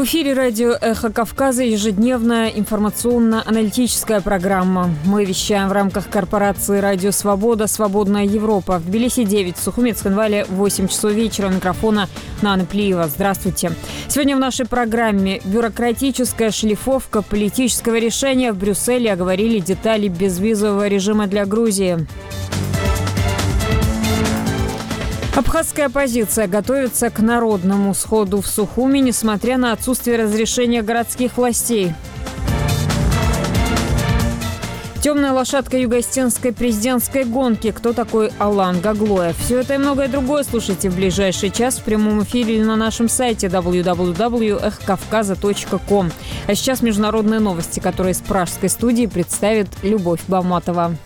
эфире радио «Эхо Кавказа» ежедневная информационно-аналитическая программа. Мы вещаем в рамках корпорации «Радио Свобода. Свободная Европа». В Тбилиси 9, в Сухумецком-Инвале 8 часов вечера. У микрофона Нана Плиева. Здравствуйте. Сегодня в нашей программе бюрократическая шлифовка политического решения. В Брюсселе оговорили детали безвизового режима для Грузии. Абхазская оппозиция готовится к народному сходу в Сухуми, несмотря на отсутствие разрешения городских властей. Темная лошадка юго-остинской президентской гонки. Кто такой Алан Гаглоев? Все это и многое другое слушайте в ближайший час в прямом эфире или на нашем сайте www.эхокавказа.ком. А сейчас международные новости, которые из пражской студии представит Любовь Баматова.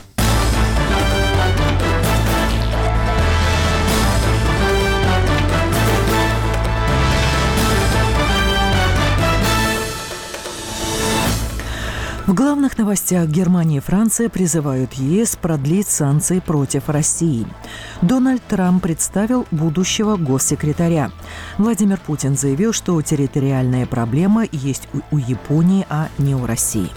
В главных новостях Германия и Франция призывают ЕС продлить санкции против России. Дональд Трамп представил будущего госсекретаря. Владимир Путин заявил, что территориальная проблема есть у Японии, а не у России.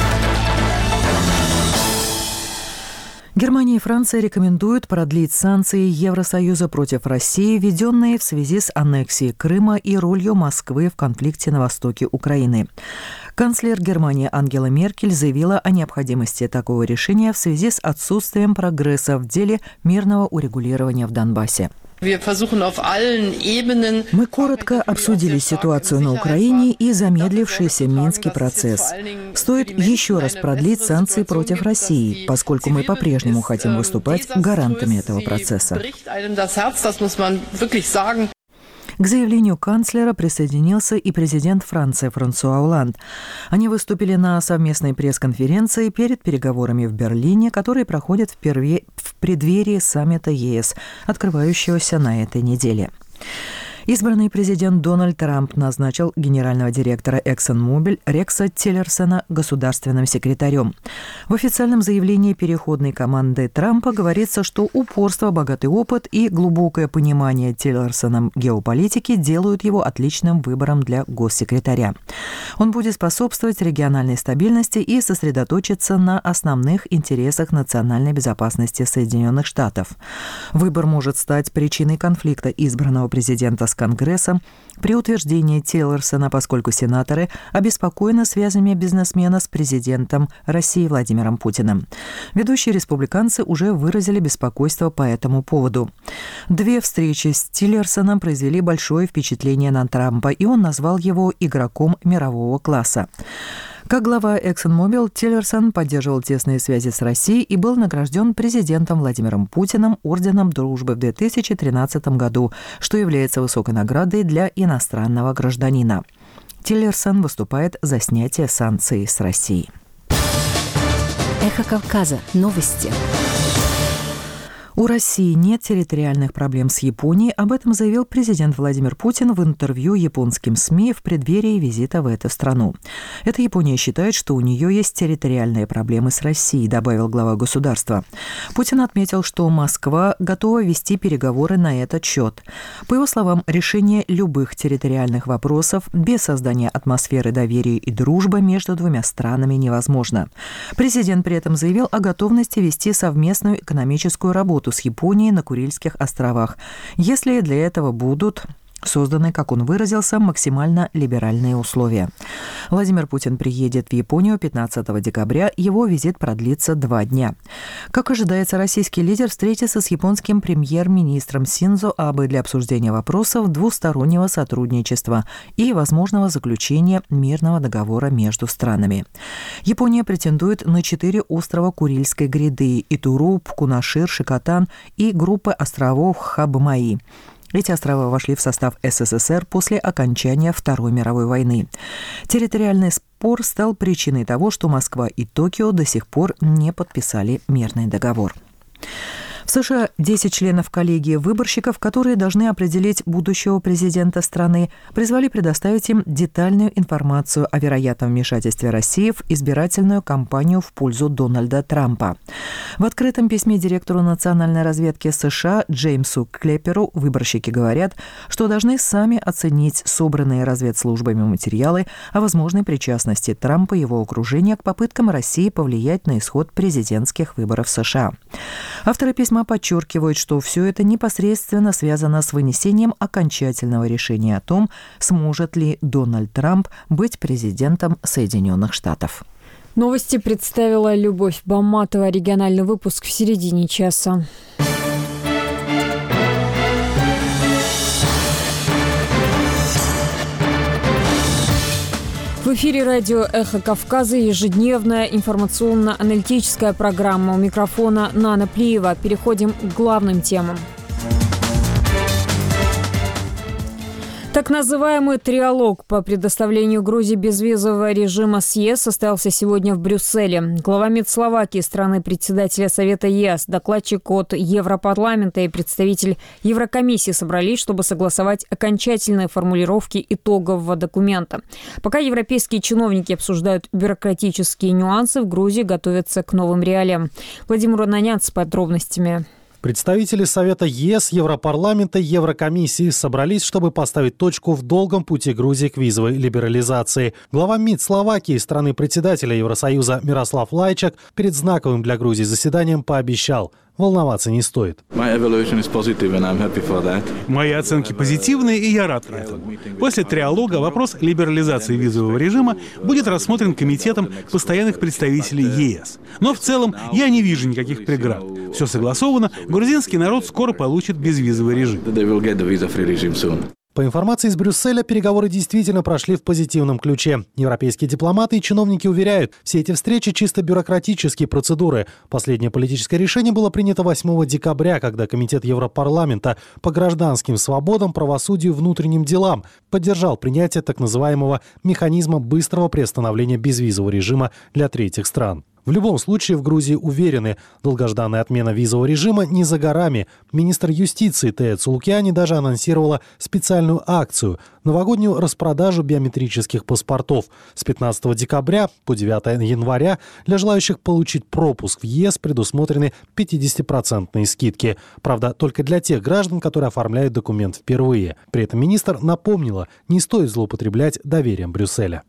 Германия и Франция рекомендуют продлить санкции Евросоюза против России, введенные в связи с аннексией Крыма и ролью Москвы в конфликте на востоке Украины. Канцлер Германии Ангела Меркель заявила о необходимости такого решения в связи с отсутствием прогресса в деле мирного урегулирования в Донбассе. Мы коротко обсудили ситуацию на Украине и замедлившийся Минский процесс. Стоит еще раз продлить санкции против России, поскольку мы по-прежнему хотим выступать гарантами этого процесса. К заявлению канцлера присоединился и президент Франции Франсуа Олланд. Они выступили на совместной пресс-конференции перед переговорами в Берлине, которые проходят в преддверии саммита ЕС, открывающегося на этой неделе. Избранный президент Дональд Трамп назначил генерального директора ExxonMobil Рекса Тиллерсона государственным секретарем. В официальном заявлении переходной команды Трампа говорится, что упорство, богатый опыт и глубокое понимание Тиллерсоном геополитики делают его отличным выбором для госсекретаря. Он будет способствовать региональной стабильности и сосредоточиться на основных интересах национальной безопасности Соединенных Штатов. Выбор может стать причиной конфликта избранного президента с Конгрессом при утверждении Тиллерсона, поскольку сенаторы обеспокоены связями бизнесмена с президентом России Владимиром Путиным. Ведущие республиканцы уже выразили беспокойство по этому поводу. Две встречи с Тиллерсоном произвели большое впечатление на Трампа, и он назвал его игроком мирового класса. Как глава ExxonMobil, Тиллерсон поддерживал тесные связи с Россией и был награжден президентом Владимиром Путиным орденом дружбы в 2013 году, что является высокой наградой для иностранного гражданина. Тиллерсон выступает за снятие санкций с России. Эхо Кавказа. Новости. У России нет территориальных проблем с Японией, об этом заявил президент Владимир Путин в интервью японским СМИ в преддверии визита в эту страну. Это Япония считает, что у нее есть территориальные проблемы с Россией, добавил глава государства. Путин отметил, что Москва готова вести переговоры на этот счет. По его словам, решение любых территориальных вопросов без создания атмосферы доверия и дружбы между двумя странами невозможно. Президент при этом заявил о готовности вести совместную экономическую работу с Японией на Курильских островах, если для этого будут созданы, как он выразился, максимально либеральные условия. Владимир Путин приедет в Японию 15 декабря. Его визит продлится 2 дня. Как ожидается, российский лидер встретится с японским премьер-министром Синдзо Абэ для обсуждения вопросов двустороннего сотрудничества и возможного заключения мирного договора между странами. Япония претендует на 4 острова Курильской гряды – Итуруп, Кунашир, Шикотан и группы островов Хабмаи. Эти острова вошли в состав СССР после окончания Второй мировой войны. Территориальный спор стал причиной того, что Москва и Токио до сих пор не подписали мирный договор. В В США 10 членов коллегии выборщиков, которые должны определить будущего президента страны, призвали предоставить им детальную информацию о вероятном вмешательстве России в избирательную кампанию в пользу Дональда Трампа. В открытом письме директору национальной разведки США Джеймсу Клепперу выборщики говорят, что должны сами оценить собранные разведслужбами материалы о возможной причастности Трампа и его окружения к попыткам России повлиять на исход президентских выборов в США. Авторы письма подчеркивают, что все это непосредственно связано с вынесением окончательного решения о том, сможет ли Дональд Трамп быть президентом Соединенных Штатов. Новости представила Любовь Баматова. Региональный выпуск в середине часа. В эфире радио «Эхо Кавказа» ежедневная информационно-аналитическая программа. У микрофона Нана Плиева. Переходим к главным темам. Так называемый триалог по предоставлению Грузии безвизового режима с ЕС состоялся сегодня в Брюсселе. Глава МИД Словакии, страны-председателя Совета ЕС, докладчик от Европарламента и представитель Еврокомиссии собрались, чтобы согласовать окончательные формулировки итогового документа. Пока европейские чиновники обсуждают бюрократические нюансы, в Грузии готовятся к новым реалиям. Владимир Ананянц с подробностями. Представители Совета ЕС, Европарламента и Еврокомиссии собрались, чтобы поставить точку в долгом пути Грузии к визовой либерализации. Глава МИД Словакии, страны-председателя Евросоюза Мирослав Лайчак перед знаковым для Грузии заседанием пообещал – волноваться не стоит. Мои оценки позитивные, и я рад этому. После триалога вопрос либерализации визового режима будет рассмотрен Комитетом постоянных представителей ЕС. Но в целом я не вижу никаких преград. Все согласовано, грузинский народ скоро получит безвизовый режим. По информации из Брюсселя, переговоры действительно прошли в позитивном ключе. Европейские дипломаты и чиновники уверяют, все эти встречи чисто бюрократические процедуры. Последнее политическое решение было принято 8 декабря, когда Комитет Европарламента по гражданским свободам, правосудию и внутренним делам поддержал принятие так называемого механизма быстрого приостановления безвизового режима для третьих стран. В любом случае, в Грузии уверены, долгожданная отмена визового режима не за горами. Министр юстиции Тея Цулукиани даже анонсировала специальную акцию – новогоднюю распродажу биометрических паспортов. С 15 декабря по 9 января для желающих получить пропуск в ЕС предусмотрены 50% скидки. Правда, только для тех граждан, которые оформляют документ впервые. При этом министр напомнила, не стоит злоупотреблять доверием Брюсселя.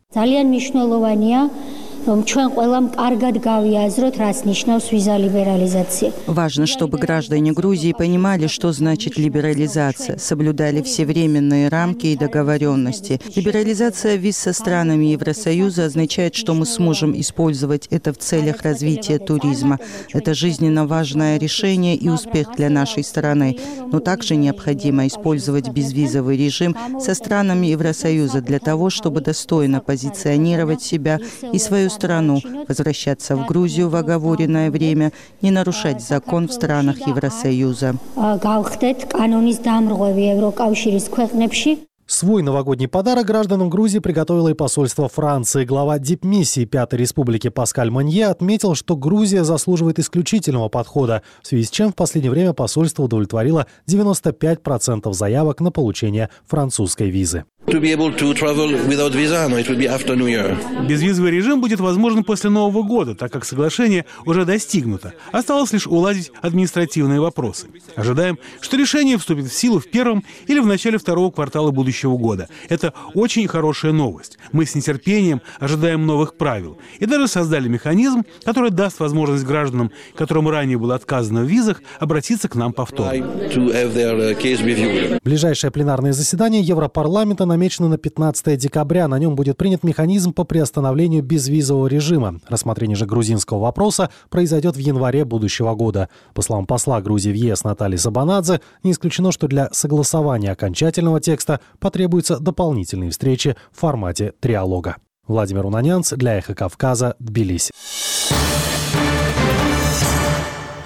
Важно, чтобы граждане Грузии понимали, что значит либерализация, соблюдали все временные рамки и договоренности. Либерализация виз со странами Евросоюза означает, что мы сможем использовать это в целях развития туризма. Это жизненно важное решение и успех для нашей страны. Но также необходимо использовать безвизовый режим со странами Евросоюза для того, чтобы достойно позиционировать себя и свою страну, возвращаться в Грузию в оговоренное время, не нарушать закон в странах Евросоюза. Свой новогодний подарок гражданам Грузии приготовило и посольство Франции. Глава дипмиссии Пятой Республики Паскаль Монье отметил, что Грузия заслуживает исключительного подхода, в связи с чем в последнее время посольство удовлетворило 95% заявок на получение французской визы. Безвизовый режим будет возможен после Нового года, так как соглашение уже достигнуто. Осталось лишь уладить административные вопросы. Ожидаем, что решение вступит в силу в первом или в начале второго квартала будущего года. Это очень хорошая новость. Мы с нетерпением ожидаем новых правил. И даже создали механизм, который даст возможность гражданам, которым ранее было отказано в визах, обратиться к нам повторно. Ближайшее пленарное заседание Европарламента намечено на 15 декабря. На нем будет принят механизм по приостановлению безвизового режима. Рассмотрение же грузинского вопроса произойдет в январе будущего года. По словам посла Грузии в ЕС Натальи Сабанадзе, не исключено, что для согласования окончательного текста потребуются дополнительные встречи в формате триалога. Владимир Унанянц для «Эхо Кавказа», Тбилиси.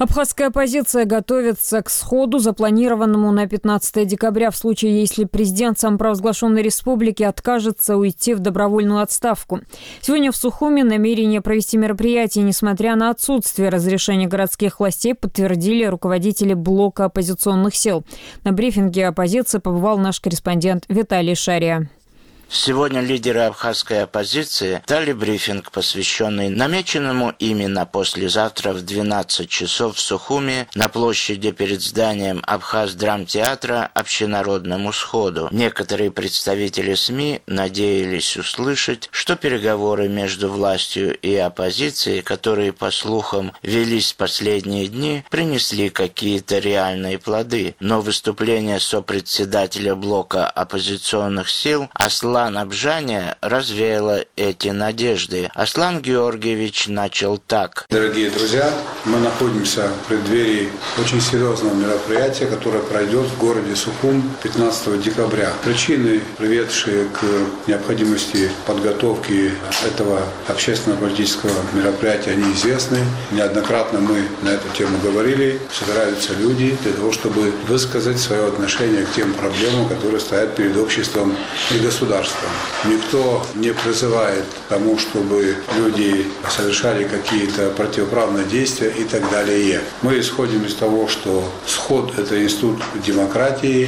Абхазская оппозиция готовится к сходу, запланированному на 15 декабря, в случае, если президент самопровозглашенной республики откажется уйти в добровольную отставку. Сегодня в Сухуми намерение провести мероприятие, несмотря на отсутствие разрешения городских властей, подтвердили руководители блока оппозиционных сил. На брифинге оппозиции побывал наш корреспондент Виталий Шария. Сегодня лидеры абхазской оппозиции дали брифинг, посвященный намеченному ими на послезавтра в 12 часов в Сухуми на площади перед зданием Абхаз-драмтеатра общенародному сходу. Некоторые представители СМИ надеялись услышать, что переговоры между властью и оппозицией, которые, по слухам, велись последние дни, принесли какие-то реальные плоды. Но выступление сопредседателя блока оппозиционных сил Аслан Абжаня развеяло эти надежды. Аслан Георгиевич начал так. Дорогие друзья, мы находимся в преддверии очень серьезного мероприятия, которое пройдет в городе Сухум 15 декабря. Причины, приведшие к необходимости подготовки этого общественно-политического мероприятия, они известны. Неоднократно мы на эту тему говорили. Собираются люди для того, чтобы высказать свое отношение к тем проблемам, которые стоят перед обществом и государством. Никто не призывает к тому, чтобы люди совершали какие-то противоправные действия и так далее. Мы исходим из того, что сход – это институт демократии,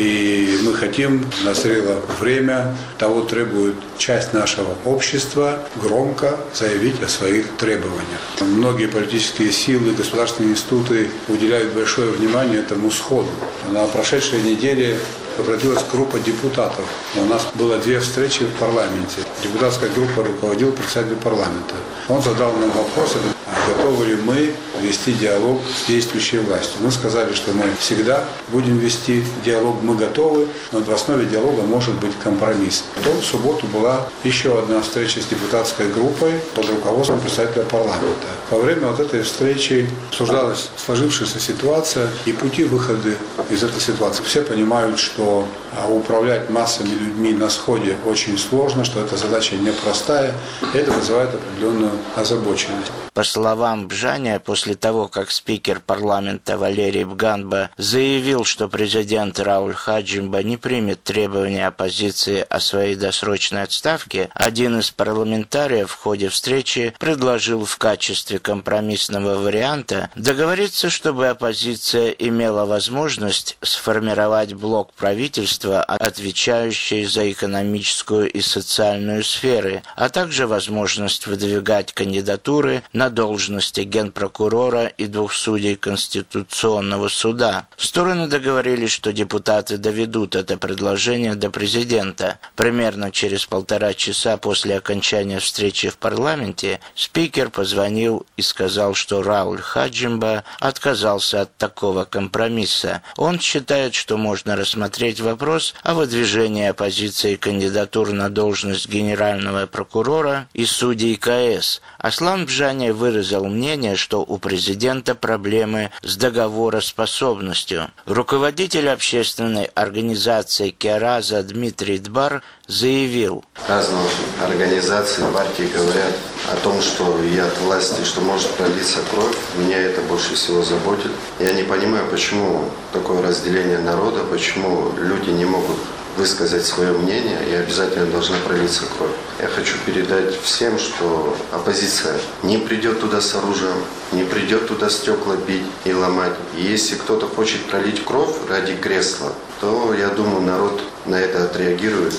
и мы хотим, назрело время, того требует часть нашего общества, громко заявить о своих требованиях. Многие политические силы, государственные институты уделяют большое внимание этому сходу. На прошедшей неделе обратилась группа депутатов. У нас было 2 встречи в парламенте. Депутатская группа руководил председатель парламента. Он задал нам вопрос, готовы ли мы вести диалог с действующей властью. Мы сказали, что мы всегда будем вести диалог, мы готовы, но в основе диалога может быть компромисс. Потом в субботу была еще одна встреча с депутатской группой под руководством председателя парламента. Во время вот этой встречи обсуждалась сложившаяся ситуация и пути выхода из этой ситуации. Все понимают, что управлять массами людьми на сходе очень сложно, что эта задача непростая, и это вызывает определенную озабоченность. По словам Бжаня, после того, как спикер парламента Валерий Бганба заявил, что президент Рауль Хаджимба не примет требования оппозиции о своей досрочной отставке, один из парламентариев в ходе встречи предложил в качестве компромиссного варианта договориться, чтобы оппозиция имела возможность сформировать блок правительства, отвечающий за экономическую и социальную сферы, а также возможность выдвигать кандидатуры на должности генпрокурора и 2 судей Конституционного суда. Стороны договорились, что депутаты доведут это предложение до президента. Примерно через 1,5 часа после окончания встречи в парламенте спикер позвонил и сказал, что Рауль Хаджимба отказался от такого компромисса. Он считает, что можно рассмотреть вопрос о выдвижении оппозиции кандидатур на должность генерального прокурора и судей КС. Аслан Бжаня выразил мнение, что у президента проблемы с договороспособностью. Руководитель общественной организации Кераза Дмитрий Дбар заявил. Разные организации, партии говорят о том, что и от власти, что может пролиться кровь. Меня это больше всего заботит. Я не понимаю, почему такое разделение народа, почему люди не могут высказать свое мнение и обязательно должна пролиться кровь. Я хочу передать всем, что оппозиция не придет туда с оружием, не придет туда стекла бить и ломать. И если кто-то хочет пролить кровь ради кресла, то, я думаю, народ на это отреагирует.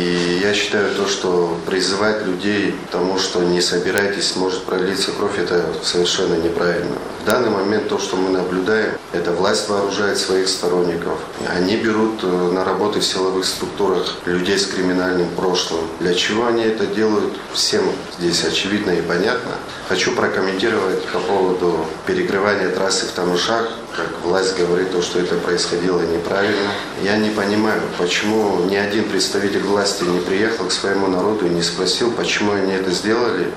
И я считаю то, что призывать людей к тому, что не собирайтесь, может пролиться кровь, это совершенно неправильно. В данный момент то, что мы наблюдаем, это власть вооружает своих сторонников. Они берут на работы в силовых структурах людей с криминальным прошлым. Для чего они это делают, всем здесь очевидно и понятно. Хочу прокомментировать по поводу перекрывания трассы в Тамушах. Как власть говорит, то, что это происходило неправильно. Я не понимаю, почему ни один представитель власти не приехал к своему народу и не спросил, почему они это сделали,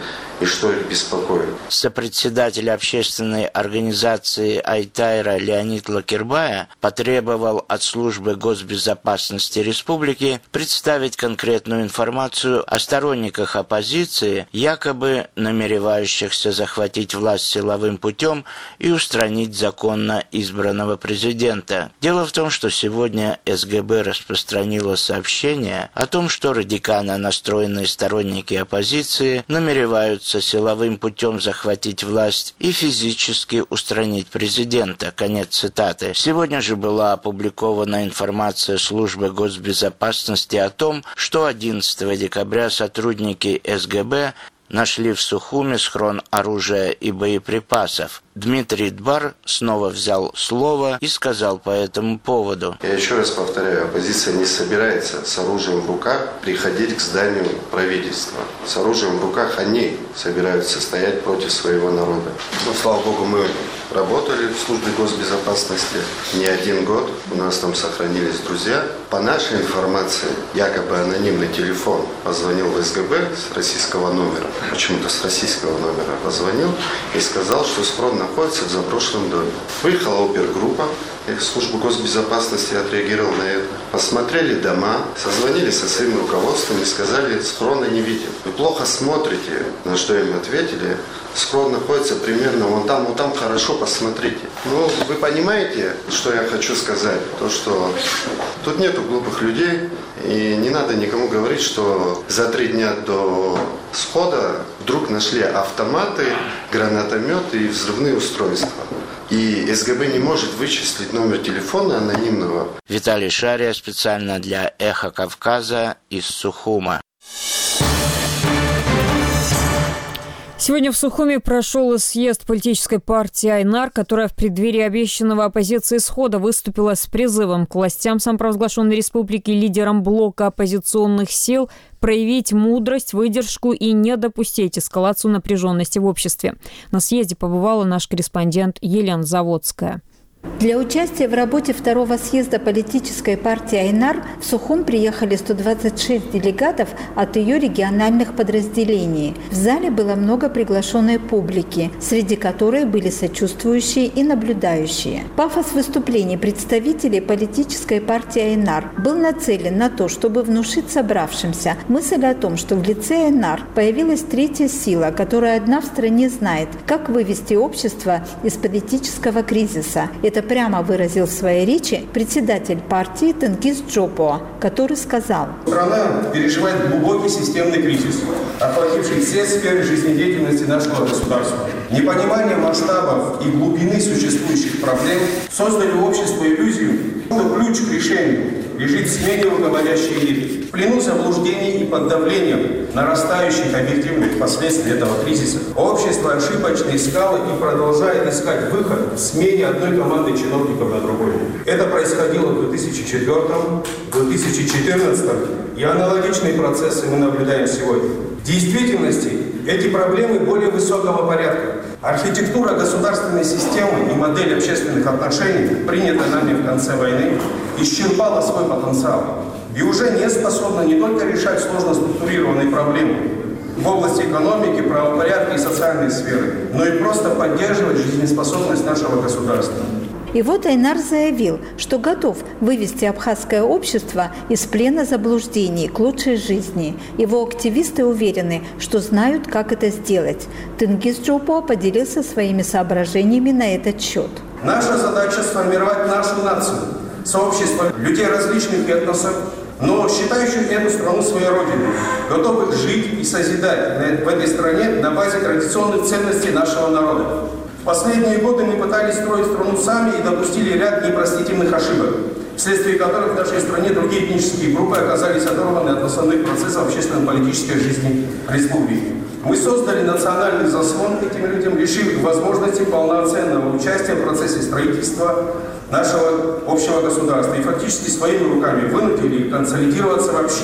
и что их беспокоит. Сопредседатель общественной организации Айтайра Леонид Лакербая потребовал от службы госбезопасности республики представить конкретную информацию о сторонниках оппозиции, якобы намеревающихся захватить власть силовым путем и устранить законно избранного президента. Дело в том, что сегодня СГБ распространило сообщение о том, что радикально настроенные сторонники оппозиции намереваются силовым путем захватить власть и физически устранить президента. Конец цитаты. Сегодня же была опубликована информация службы госбезопасности о том, что 11 декабря сотрудники СГБ нашли в Сухуме схрон оружия и боеприпасов. Дмитрий Дбар снова взял слово и сказал по этому поводу. Я еще раз повторяю, оппозиция не собирается с оружием в руках приходить к зданию правительства. С оружием в руках они собираются стоять против своего народа. Но, слава богу, мы работали в службе госбезопасности не 1 год. У нас там сохранились друзья. По нашей информации, якобы анонимный телефон позвонил в СГБ с российского номера. Почему-то с российского номера позвонил и сказал, что схрон находится в заброшенном доме. Выехала опергруппа, и служба госбезопасности отреагировала на это. Посмотрели дома, созвонились со своим руководством и сказали, схрона не видим. Вы плохо смотрите, на что им ответили. Схрон находится примерно вон там хорошо, посмотрите. Ну, вы понимаете, что я хочу сказать? То, что тут нету глупых людей, и не надо никому говорить, что за 3 дня до схода вдруг нашли автоматы, гранатометы и взрывные устройства. И СГБ не может вычислить номер телефона анонимного. Виталий Шария специально для «Эхо Кавказа» из Сухума. Сегодня в Сухуме прошел съезд политической партии «Айнар», которая в преддверии обещанного оппозиции схода выступила с призывом к властям самопровозглашенной республики, лидерам блока оппозиционных сил, проявить мудрость, выдержку и не допустить эскалацию напряженности в обществе. На съезде побывала наш корреспондент Елена Заводская. Для участия в работе 2-го съезда политической партии «Айнар» в Сухум приехали 126 делегатов от ее региональных подразделений. В зале было много приглашенной публики, среди которой были сочувствующие и наблюдающие. Пафос выступлений представителей политической партии «Айнар» был нацелен на то, чтобы внушить собравшимся мысль о том, что в лице «Айнар» появилась третья сила, которая одна в стране знает, как вывести общество из политического кризиса. Это прямо выразил в своей речи председатель партии Тенгиз Джопо, который сказал: Страна переживает глубокий системный кризис, охвативший все сферы жизнедеятельности нашего государства. Непонимание масштабов и глубины существующих проблем создали у общества иллюзию, что ключ к решению лежит в смене руководящей элиты. В плену заблуждений и под давлением нарастающих объективных последствий этого кризиса общество ошибочно искало и продолжает искать выход в смене одной команды чиновников на другой. Это происходило в 2004, 2014, и аналогичные процессы мы наблюдаем сегодня. В действительности эти проблемы более высокого порядка. Архитектура государственной системы и модель общественных отношений, принятая нами в конце войны, исчерпала свой потенциал и уже не способна не только решать сложно структурированные проблемы в области экономики, правопорядка и социальной сферы, но и просто поддерживать жизнеспособность нашего государства. И вот Айнар заявил, что готов вывести абхазское общество из плена заблуждений к лучшей жизни. Его активисты уверены, что знают, как это сделать. Тенгиз Джопо поделился своими соображениями на этот счет. Наша задача – сформировать нашу нацию, сообщество людей различных этносов, но считающих эту страну своей родиной, готовых жить и созидать в этой стране на базе традиционных ценностей нашего народа. В последние годы мы пытались строить страну сами и допустили ряд непростительных ошибок, вследствие которых в нашей стране другие этнические группы оказались оторваны от основных процессов общественно-политической жизни республики. Мы создали национальный заслон этим людям, лишив их возможности полноценного участия в процессе строительства нашего общего государства и фактически своими руками вынудили их консолидироваться в общины.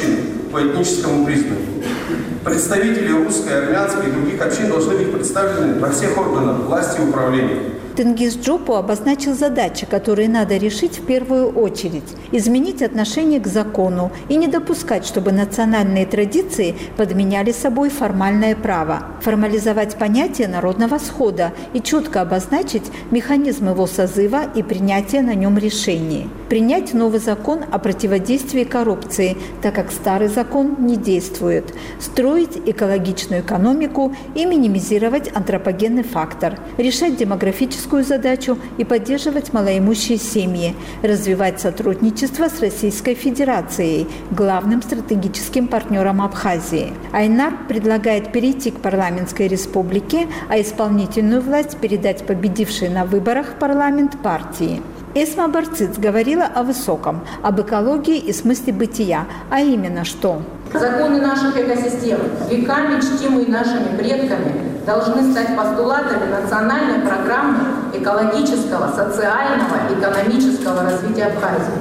по этническому признаку. Представители русской, армянской и других общин должны быть представлены во всех органах власти и управления. Тенгиз Джопу обозначил задачи, которые надо решить в первую очередь. Изменить отношение к закону и не допускать, чтобы национальные традиции подменяли собой формальное право. Формализовать понятие народного схода и четко обозначить механизм его созыва и принятия на нем решений. Принять новый закон о противодействии коррупции, так как старый закон не действует. Строить экологичную экономику и минимизировать антропогенный фактор. Решать демографическую задачу и поддерживать малоимущие семьи, развивать сотрудничество с Российской Федерацией, главным стратегическим партнером Абхазии. Айнар предлагает перейти к парламентской республике, а исполнительную власть передать победившей на выборах в парламент партии. Эсма Барциц говорила о высоком, об экологии и смысле бытия, а именно что? Законы наших экосистем, веками чтимые нашими предками, должны стать постулатами национальной программы экологического, социального, экономического развития Абхазии.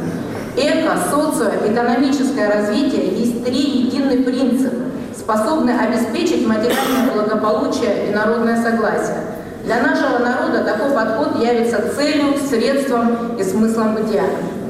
Социо-экономическое развитие есть 3 единых принципа, способные обеспечить материальное благополучие и народное согласие. Для нашего народа такой подход явится целью, средством и смыслом бытия.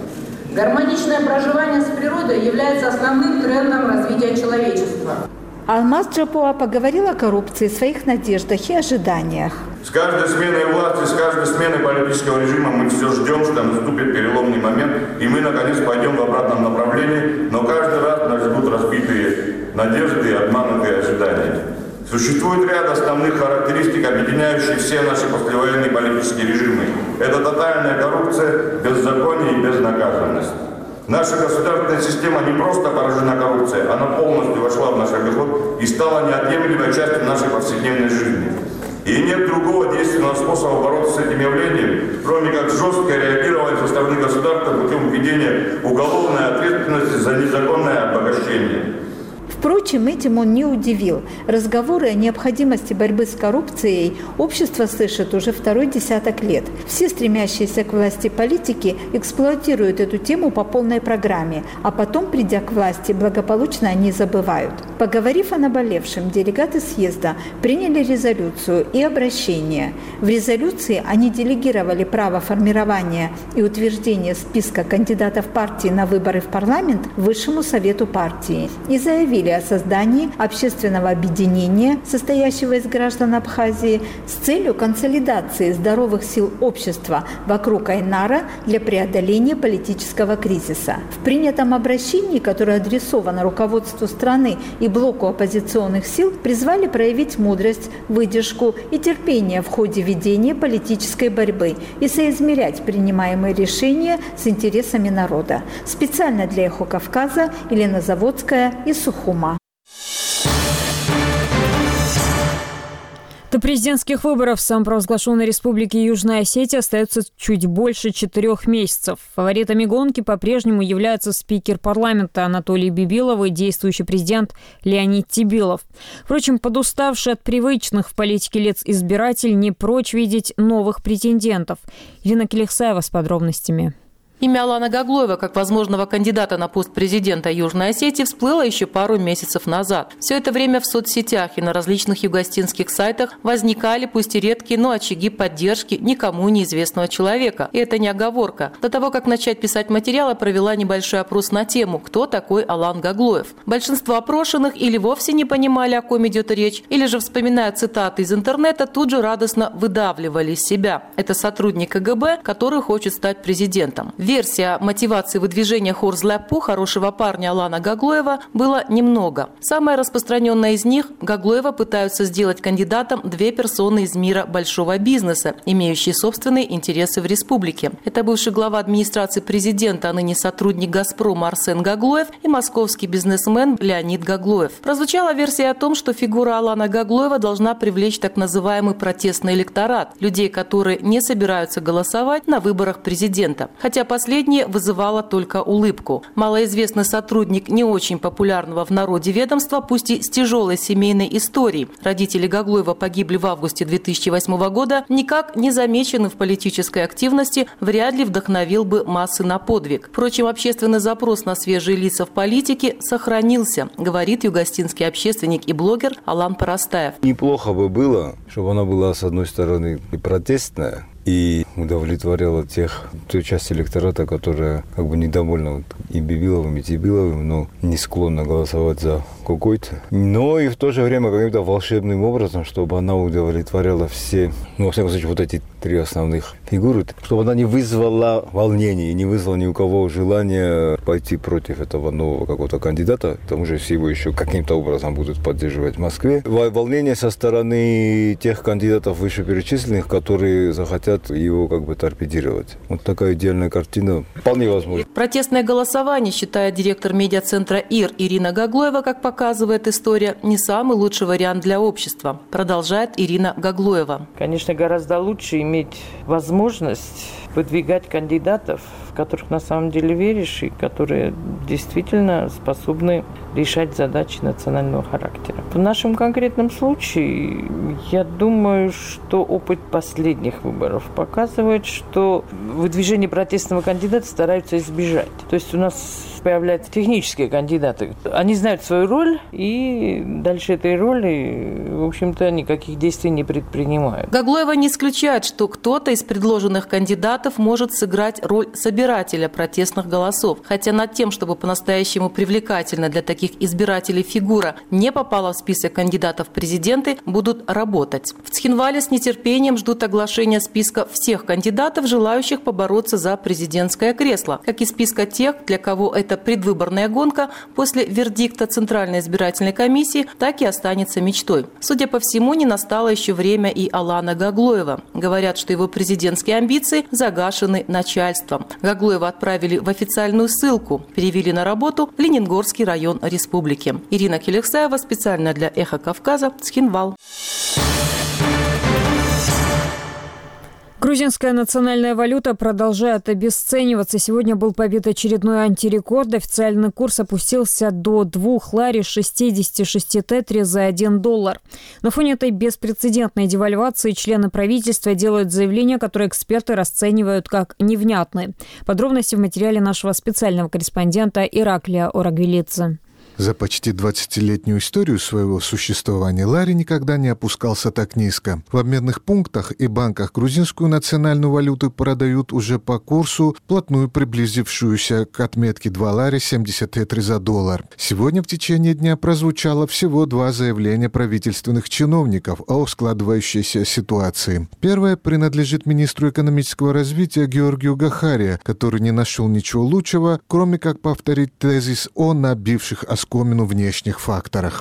Гармоничное проживание с природой является основным трендом развития человечества. Алмаз Джапуа поговорил о коррупции, своих надеждах и ожиданиях. С каждой сменой власти, с каждой сменой политического режима мы все ждем, что наступит переломный момент, и мы наконец пойдем в обратном направлении, но каждый раз нас ждут разбитые надежды и обманутые ожидания. Существует ряд основных характеристик, объединяющих все наши послевоенные политические режимы. Это тотальная коррупция, беззаконие и безнаказанность. Наша государственная система не просто поражена коррупцией, она полностью вошла в наш обиход и стала неотъемлемой частью нашей повседневной жизни. И нет другого действенного способа бороться с этим явлением, кроме как жесткое реагирование со стороны государства путем введения уголовной ответственности за незаконное обогащение. Впрочем, этим он не удивил. Разговоры о необходимости борьбы с коррупцией общество слышит уже второй десяток лет. Все стремящиеся к власти политики эксплуатируют эту тему по полной программе, а потом, придя к власти, благополучно они забывают. Поговорив о наболевшем, делегаты съезда приняли резолюцию и обращение. В резолюции они делегировали право формирования и утверждения списка кандидатов партии на выборы в парламент Высшему совету партии и заявили о создании общественного объединения, состоящего из граждан Абхазии, с целью консолидации здоровых сил общества вокруг Айнара для преодоления политического кризиса. В принятом обращении, которое адресовано руководству страны и блоку оппозиционных сил, призвали проявить мудрость, выдержку и терпение в ходе ведения политической борьбы и соизмерять принимаемые решения с интересами народа. Специально для «Эхо Кавказа» Елена Заводская из Сухума. До президентских выборов в самопровозглашенной республике Южная Осетия остается чуть больше 4 месяцев. Фаворитами гонки по-прежнему являются спикер парламента Анатолий Бибилов и действующий президент Леонид Тибилов. Впрочем, подуставший от привычных в политике лиц избиратель не прочь видеть новых претендентов. Ирина Келихсаева с подробностями. Имя Алана Гаглоева как возможного кандидата на пост президента Южной Осетии всплыло еще пару месяцев назад. Все это время в соцсетях и на различных югостинских сайтах возникали, пусть и редкие, но очаги поддержки никому неизвестного человека. И это не оговорка. До того, как начать писать материалы, провела небольшой опрос на тему «Кто такой Алан Гаглоев?». Большинство опрошенных или вовсе не понимали, о ком идет речь, или же, вспоминая цитаты из интернета, тут же радостно выдавливали из себя. Это сотрудник КГБ, который хочет стать президентом. Версия мотивации выдвижения Хорзляпу, хорошего парня Алана Гаглоева, было немного. Самая распространенная из них – Гаглоева пытаются сделать кандидатом 2 персоны из мира большого бизнеса, имеющие собственные интересы в республике. Это бывший глава администрации президента, а ныне сотрудник «Газпрома» Арсен Гаглоев и московский бизнесмен Леонид Гаглоев. Прозвучала версия о том, что фигура Алана Гаглоева должна привлечь так называемый протестный электорат – людей, которые не собираются голосовать на выборах президента. Хотя последнее вызывало только улыбку. Малоизвестный сотрудник не очень популярного в народе ведомства, пусть и с тяжелой семейной историей. Родители Гаглоева погибли в августе 2008 года, никак не замеченный в политической активности, вряд ли вдохновил бы массы на подвиг. Впрочем, общественный запрос на свежие лица в политике сохранился, говорит югостинский общественник и блогер Алан Парастаев. Неплохо бы было, чтобы она была, с одной стороны, и протестная, и удовлетворяла ту часть электората, которая недовольна и Бибиловым, и Тибиловым, но не склонна голосовать за какой-то. Но и в то же время каким-то волшебным образом, чтобы она удовлетворяла все, во всяком случае, вот эти три основных фигуры, чтобы она не вызвала волнений, не вызвала ни у кого желания пойти против этого нового какого-то кандидата. К тому же все его еще каким-то образом будут поддерживать в Москве. Волнение со стороны тех кандидатов вышеперечисленных, которые захотят его торпедировать. Вот такая идеальная картина вполне возможна. Протестное голосование, считает директор медиацентра ИР Ирина Гаглоева, как показывает история, не самый лучший вариант для общества. Продолжает Ирина Гаглоева. Конечно, гораздо лучше иметь возможность выдвигать кандидатов, в которых на самом деле веришь и которые действительно способны решать задачи национального характера. В нашем конкретном случае, я думаю, что опыт последних выборов показывает, что выдвижение протестного кандидата стараются избежать. То есть у нас появляются технические кандидаты. Они знают свою роль и дальше этой роли, в общем-то, никаких действий не предпринимают. Гаглоева не исключает, что кто-то из предложенных кандидатов может сыграть роль собирателя протестных голосов. Хотя над тем, чтобы по-настоящему привлекательно для таких избирателей фигура не попала в список кандидатов в президенты, будут работать. В Цхинвале с нетерпением ждут оглашения списка всех кандидатов, желающих побороться за президентское кресло, как и списка тех, для кого это предвыборная гонка после вердикта Центральной избирательной комиссии так и останется мечтой. Судя по всему, не настало еще время и Алана Гаглоева. Говорят, что его президентские амбиции загашены начальством. Гаглоева отправили в официальную ссылку, перевели на работу в Лениногорский район республики. Ирина Келексаева специально для «Эхо Кавказа», Цхинвал. Грузинская национальная валюта продолжает обесцениваться. Сегодня был побит очередной антирекорд. Официальный курс опустился до 2 лари 66 тетри за $1. На фоне этой беспрецедентной девальвации члены правительства делают заявления, которые эксперты расценивают как невнятные. Подробности в материале нашего специального корреспондента Ираклия Орагвилидзе. За почти 20-летнюю историю своего существования лари никогда не опускался так низко. В обменных пунктах и банках грузинскую национальную валюту продают уже по курсу, вплотную приблизившуюся к отметке 2 лари 70 тетри за $. Сегодня в течение дня прозвучало всего 2 заявления правительственных чиновников о складывающейся ситуации. Первое принадлежит министру экономического развития Георгию Гахария, который не нашел ничего лучшего, кроме как повторить тезис о набивших оскомину внешних факторах.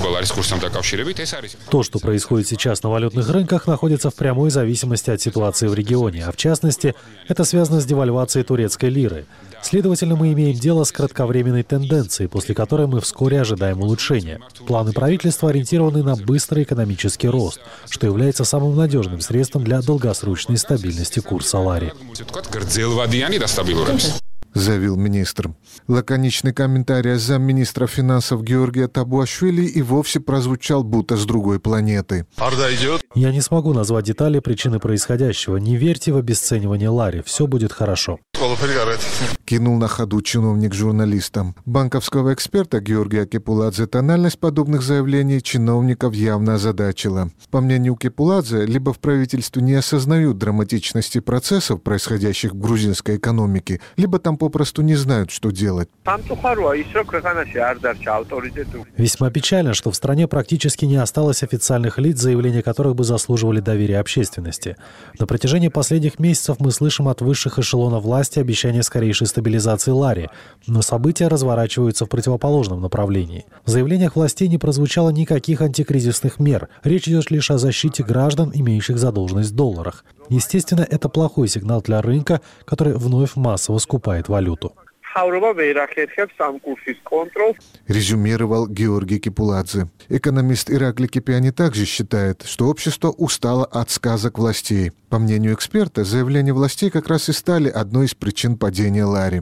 То, что происходит сейчас на валютных рынках, находится в прямой зависимости от ситуации в регионе, а в частности, это связано с девальвацией турецкой лиры. Следовательно, мы имеем дело с кратковременной тенденцией, после которой мы вскоре ожидаем улучшения. Планы правительства ориентированы на быстрый экономический рост, что является самым надежным средством для долгосрочной стабильности курса лари. Заявил министр. Лаконичный комментарий замминистра финансов Георгия Табуашвили и вовсе прозвучал будто с другой планеты. Я не смогу назвать детали причины происходящего. Не верьте в обесценивание лари. Все будет хорошо. Кинул на ходу чиновник журналистам. Банковского эксперта Георгия Кепуладзе тональность подобных заявлений чиновников явно озадачила. По мнению Кепуладзе, либо в правительстве не осознают драматичности процессов, происходящих в грузинской экономике, либо там попросту не знают, что делать. Весьма печально, что в стране практически не осталось официальных лиц, заявления которых бы заслуживали доверия общественности. На протяжении последних месяцев мы слышим от высших эшелонов власти обещания скорейшей стабилизации лари, но события разворачиваются в противоположном направлении. В заявлениях властей не прозвучало никаких антикризисных мер. Речь идет лишь о защите граждан, имеющих задолженность в $. Естественно, это плохой сигнал для рынка, который вновь массово скупает валюту. резюмировал Георгий Кипуладзе. Экономист Иракли Кипиани также считает, что общество устало от сказок властей. По мнению эксперта, заявления властей как раз и стали одной из причин падения лари.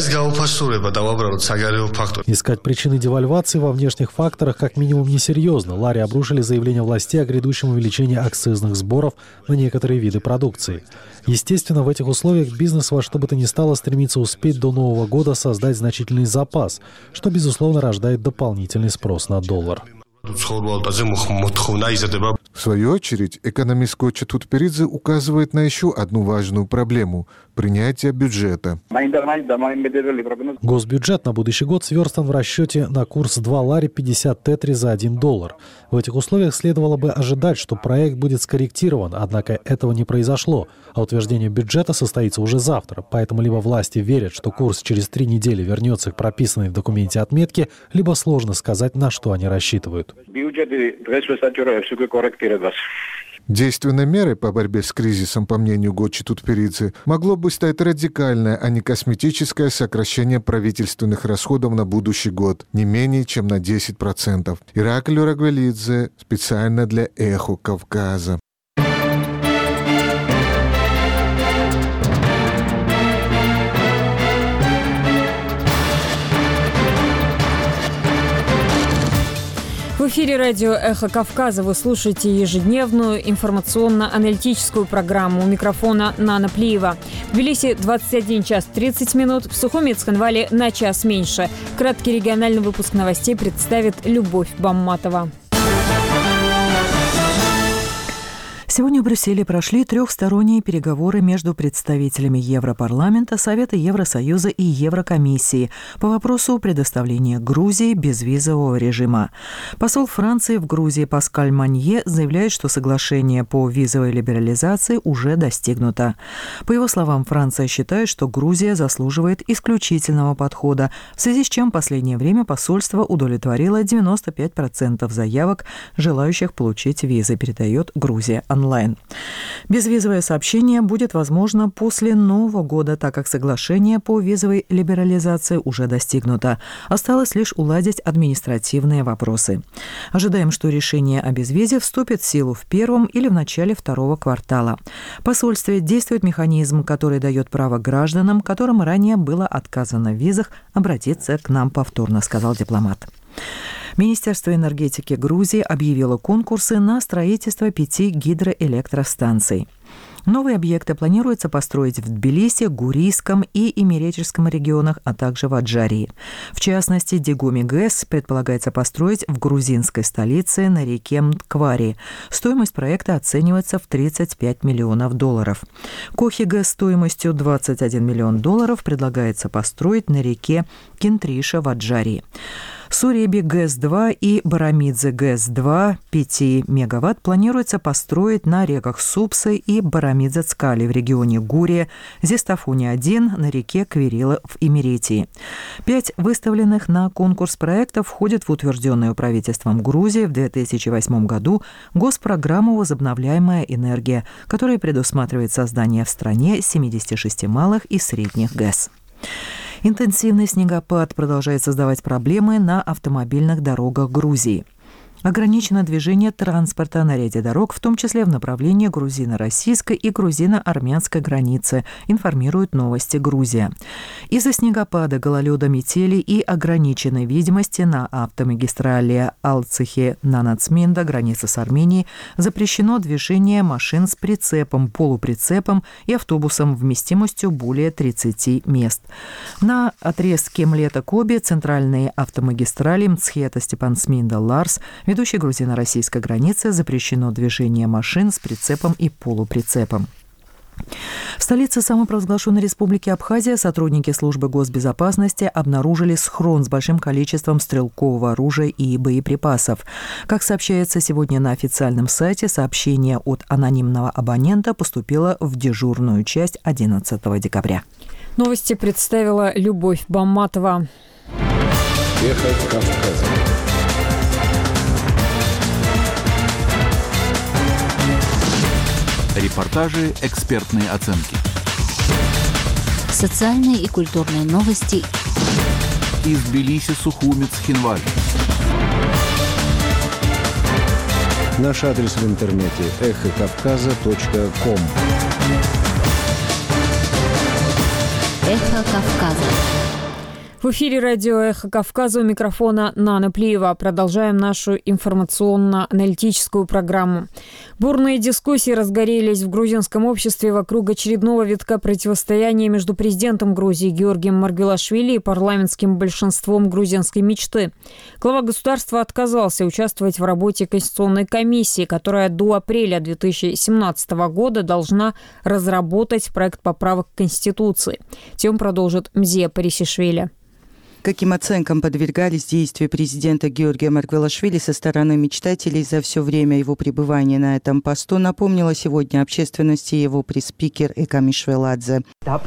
Искать причины девальвации во внешних факторах как минимум несерьезно. Лари обрушили заявление властей о грядущем увеличении акцизных сборов на некоторые виды продукции. Естественно, в этих условиях бизнес во что бы то ни стало стремится успеть до Нового года создать значительный запас, что, безусловно, рождает дополнительный спрос на доллар. В свою очередь, экономист Коча Тутперидзе указывает на еще одну важную проблему – принятие бюджета. Госбюджет на будущий год сверстан в расчете на курс 2 лари 50 тетри за $1. В этих условиях следовало бы ожидать, что проект будет скорректирован, однако этого не произошло, а утверждение бюджета состоится уже завтра, поэтому либо власти верят, что курс через 3 недели вернется к прописанной в документе отметке, либо сложно сказать, на что они рассчитывают. Действенной мерой по борьбе с кризисом, по мнению Гочи Тутперидзе, могло бы стать радикальное, а не косметическое сокращение правительственных расходов на будущий год, не менее чем на 10%. Ираклий Рагвелидзе специально для «Эхо Кавказа». В эфире радио «Эхо Кавказа» вы слушаете ежедневную информационно-аналитическую программу. У микрофона Нана Плиева. В Тбилиси 21 час 30 минут, в Сухуми и Цхинвале на час меньше. Краткий региональный выпуск новостей представит Любовь Бамматова. Сегодня в Брюсселе прошли трехсторонние переговоры между представителями Европарламента, Совета Евросоюза и Еврокомиссии по вопросу предоставления Грузии безвизового режима. Посол Франции в Грузии Паскаль Манье заявляет, что соглашение по визовой либерализации уже достигнуто. По его словам, Франция считает, что Грузия заслуживает исключительного подхода, в связи с чем в последнее время посольство удовлетворило 95% заявок, желающих получить визы, передает Грузия онлайн. Безвизовое сообщение будет возможно после Нового года, так как соглашение по визовой либерализации уже достигнуто. Осталось лишь уладить административные вопросы. Ожидаем, что решение о безвизе вступит в силу в первом или в начале второго квартала. В посольстве действует механизм, который дает право гражданам, которым ранее было отказано в визах, обратиться к нам повторно, сказал дипломат. Министерство энергетики Грузии объявило конкурсы на строительство 5 гидроэлектростанций. Новые объекты планируется построить в Тбилиси, Гурийском и Имеретическом регионах, а также в Аджарии. В частности, Дигуми ГЭС предполагается построить в грузинской столице на реке Мквари. Стоимость проекта оценивается в $35 миллионов. Кохи ГЭС стоимостью $21 миллион предлагается построить на реке Кентриша в Аджарии. Суреби ГЭС-2 и Барамидзе ГЭС-2 5 мегаватт планируется построить на реках Супсы и Барамидзе-Цкали в регионе Гурия, Зестафуни-1 на реке Квирила в Имеретии. 5 выставленных на конкурс проектов входят в утвержденную правительством Грузии в 2008 году госпрограмму «Возобновляемая энергия», которая предусматривает создание в стране 76 малых и средних ГЭС. Интенсивный снегопад продолжает создавать проблемы на автомобильных дорогах Грузии. Ограничено движение транспорта на ряде дорог, в том числе в направлении грузино-российской и грузино-армянской границы, информирует «Новости Грузия». Из-за снегопада, гололеда, метели и ограниченной видимости на автомагистрали Алцихи-Нанацминда, граница с Арменией, запрещено движение машин с прицепом, полуприцепом и автобусом вместимостью более 30 мест. На отрезке Млета-Коби центральные автомагистрали Мцхета-Степансминда-Ларс, ведущей грузино-российской границы, запрещено движение машин с прицепом и полуприцепом. В столице самопровозглашенной республики Абхазия сотрудники службы госбезопасности обнаружили схрон с большим количеством стрелкового оружия и боеприпасов. Как сообщается сегодня на официальном сайте, сообщение от анонимного абонента поступило в дежурную часть 11 декабря. Новости представила Любовь Бамматова. Эхо Кавказа. Репортажи, экспертные оценки. Социальные и культурные новости. Из Тбилиси, Сухуми, Цхинваль. Наш адрес в интернете эхокавказа.ком. Эхо Кавказа. В эфире радио «Эхо Кавказа», у микрофона Нана Плиева. Продолжаем нашу информационно-аналитическую программу. Бурные дискуссии разгорелись в грузинском обществе вокруг очередного витка противостояния между президентом Грузии Георгием Маргвелашвили и парламентским большинством грузинской мечты. Глава государства отказался участвовать в работе Конституционной комиссии, которая до апреля 2017 года должна разработать проект поправок к Конституции. Тему продолжит Мзия Парисишвили. Каким оценкам подвергались действия президента Георгия Маргвелашвили со стороны мечтателей за все время его пребывания на этом посту, напомнила сегодня общественности его пресс-спикер Экам Ишвеладзе.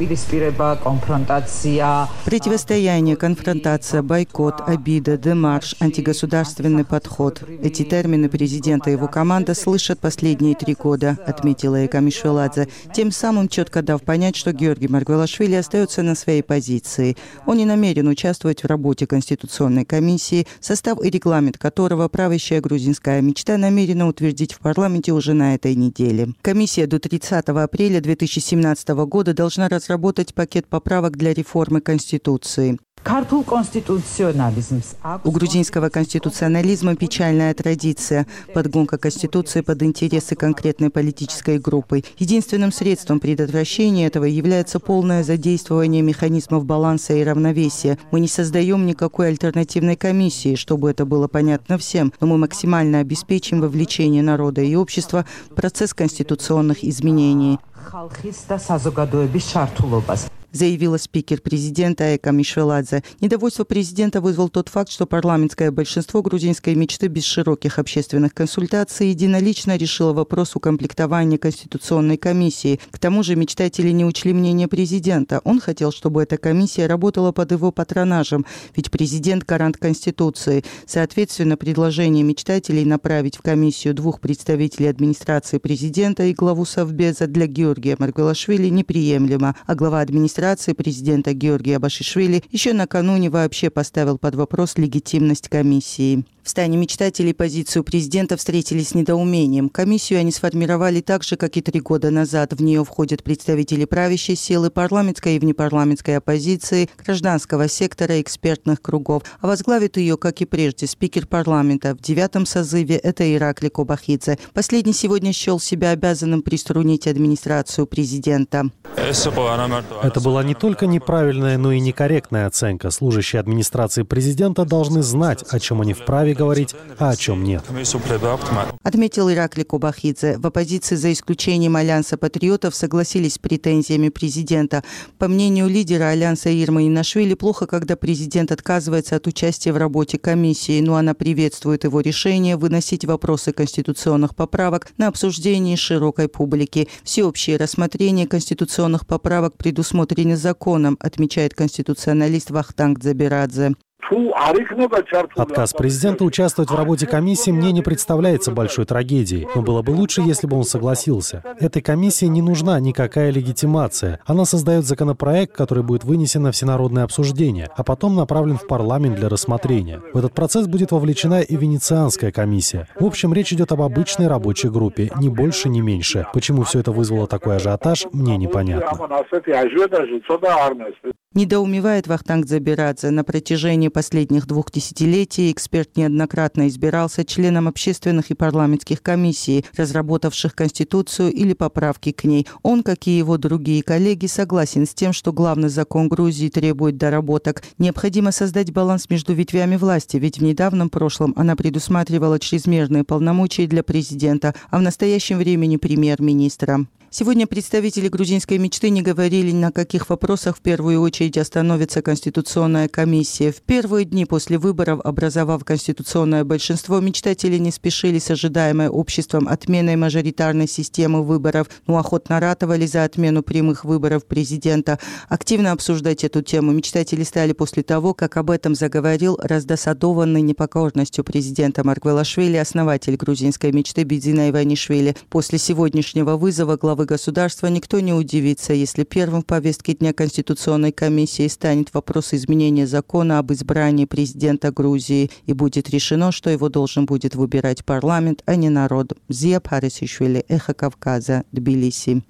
Противостояние, конфронтация, бойкот, обида, демарш, антигосударственный подход. Эти термины президент и его команда слышат последние 3 года, отметила Экам Ишвеладзе, тем самым четко дав понять, что Георгий Маргвелашвили остается на своей позиции. Он не намерен участвовать в работе Конституционной комиссии, состав и регламент которого правящая грузинская мечта намерена утвердить в парламенте уже на этой неделе. Комиссия до 30 апреля 2017 года должна разработать пакет поправок для реформы Конституции. У грузинского конституционализма печальная традиция – подгонка Конституции под интересы конкретной политической группы. Единственным средством предотвращения этого является полное задействование механизмов баланса и равновесия. Мы не создаем никакой альтернативной комиссии, чтобы это было понятно всем, но мы максимально обеспечим вовлечение народа и общества в процесс конституционных изменений, заявила спикер президента Экам Ишвеладзе. Недовольство президента вызвал тот факт, что парламентское большинство грузинской мечты без широких общественных консультаций единолично решило вопрос укомплектования Конституционной комиссии. К тому же мечтатели не учли мнение президента. Он хотел, чтобы эта комиссия работала под его патронажем, ведь президент – гарант Конституции. Соответственно, предложение мечтателей направить в комиссию 2 представителей администрации президента и главу Совбеза для Георгия Маргвелашвили неприемлемо, а глава администрации президента Георгия Башишвили еще накануне вообще поставил под вопрос легитимность комиссии. В стане мечтателей позицию президента встретили с недоумением. Комиссию они сформировали так же, как и 3 года назад. В нее входят представители правящей силы, парламентской и внепарламентской оппозиции, гражданского сектора и экспертных кругов. А возглавит ее, как и прежде, спикер парламента. В 9-м созыве это Иракли Кобахидзе. Последний сегодня счел себя обязанным приструнить администрацию президента. Это была не только неправильная, но и некорректная оценка. Служащие администрации президента должны знать, о чем они вправе говорить, а о чем нет. Отметил Иракли Кобахидзе. В оппозиции, за исключением Альянса патриотов, согласились с претензиями президента. По мнению лидера Альянса Ирмы Инашвили, плохо, когда президент отказывается от участия в работе комиссии, но она приветствует его решение выносить вопросы конституционных поправок на обсуждение широкой публики. Всеобщее рассмотрение конституционных поправок предусмотрены законом, отмечает конституционалист Вахтанг Дзабирадзе. Отказ президента участвовать в работе комиссии мне не представляется большой трагедией, но было бы лучше, если бы он согласился. Этой комиссии не нужна никакая легитимация. Она создает законопроект, который будет вынесен на всенародное обсуждение, а потом направлен в парламент для рассмотрения. В этот процесс будет вовлечена и Венецианская комиссия. В общем, речь идет об обычной рабочей группе, ни больше, ни меньше. Почему все это вызвало такой ажиотаж, мне непонятно. Недоумевает Вахтанг Дзабирадзе. На протяжении последних 2 десятилетий эксперт неоднократно избирался членом общественных и парламентских комиссий, разработавших Конституцию или поправки к ней. Он, как и его другие коллеги, согласен с тем, что главный закон Грузии требует доработок. Необходимо создать баланс между ветвями власти, ведь в недавнем прошлом она предусматривала чрезмерные полномочия для президента, а в настоящем времени премьер-министра. Сегодня представители грузинской мечты не говорили, на каких вопросах в первую очередь остановится Конституционная комиссия. В первые дни после выборов, образовав конституционное большинство, мечтатели не спешили с ожидаемой обществом отменой мажоритарной системы выборов, но охотно ратовали за отмену прямых выборов президента. Активно обсуждать эту тему мечтатели стали после того, как об этом заговорил раздосадованный непокорностью президента Маргвелашвили основатель грузинской мечты Бидзина Иванишвили. После сегодняшнего вызова глава главы государства никто не удивится, если первым в повестке дня Конституционной комиссии станет вопрос изменения закона об избрании президента Грузии и будет решено, что его должен будет выбирать парламент, а не народ. Зия Парисишвили, Эхо Кавказа, Тбилиси.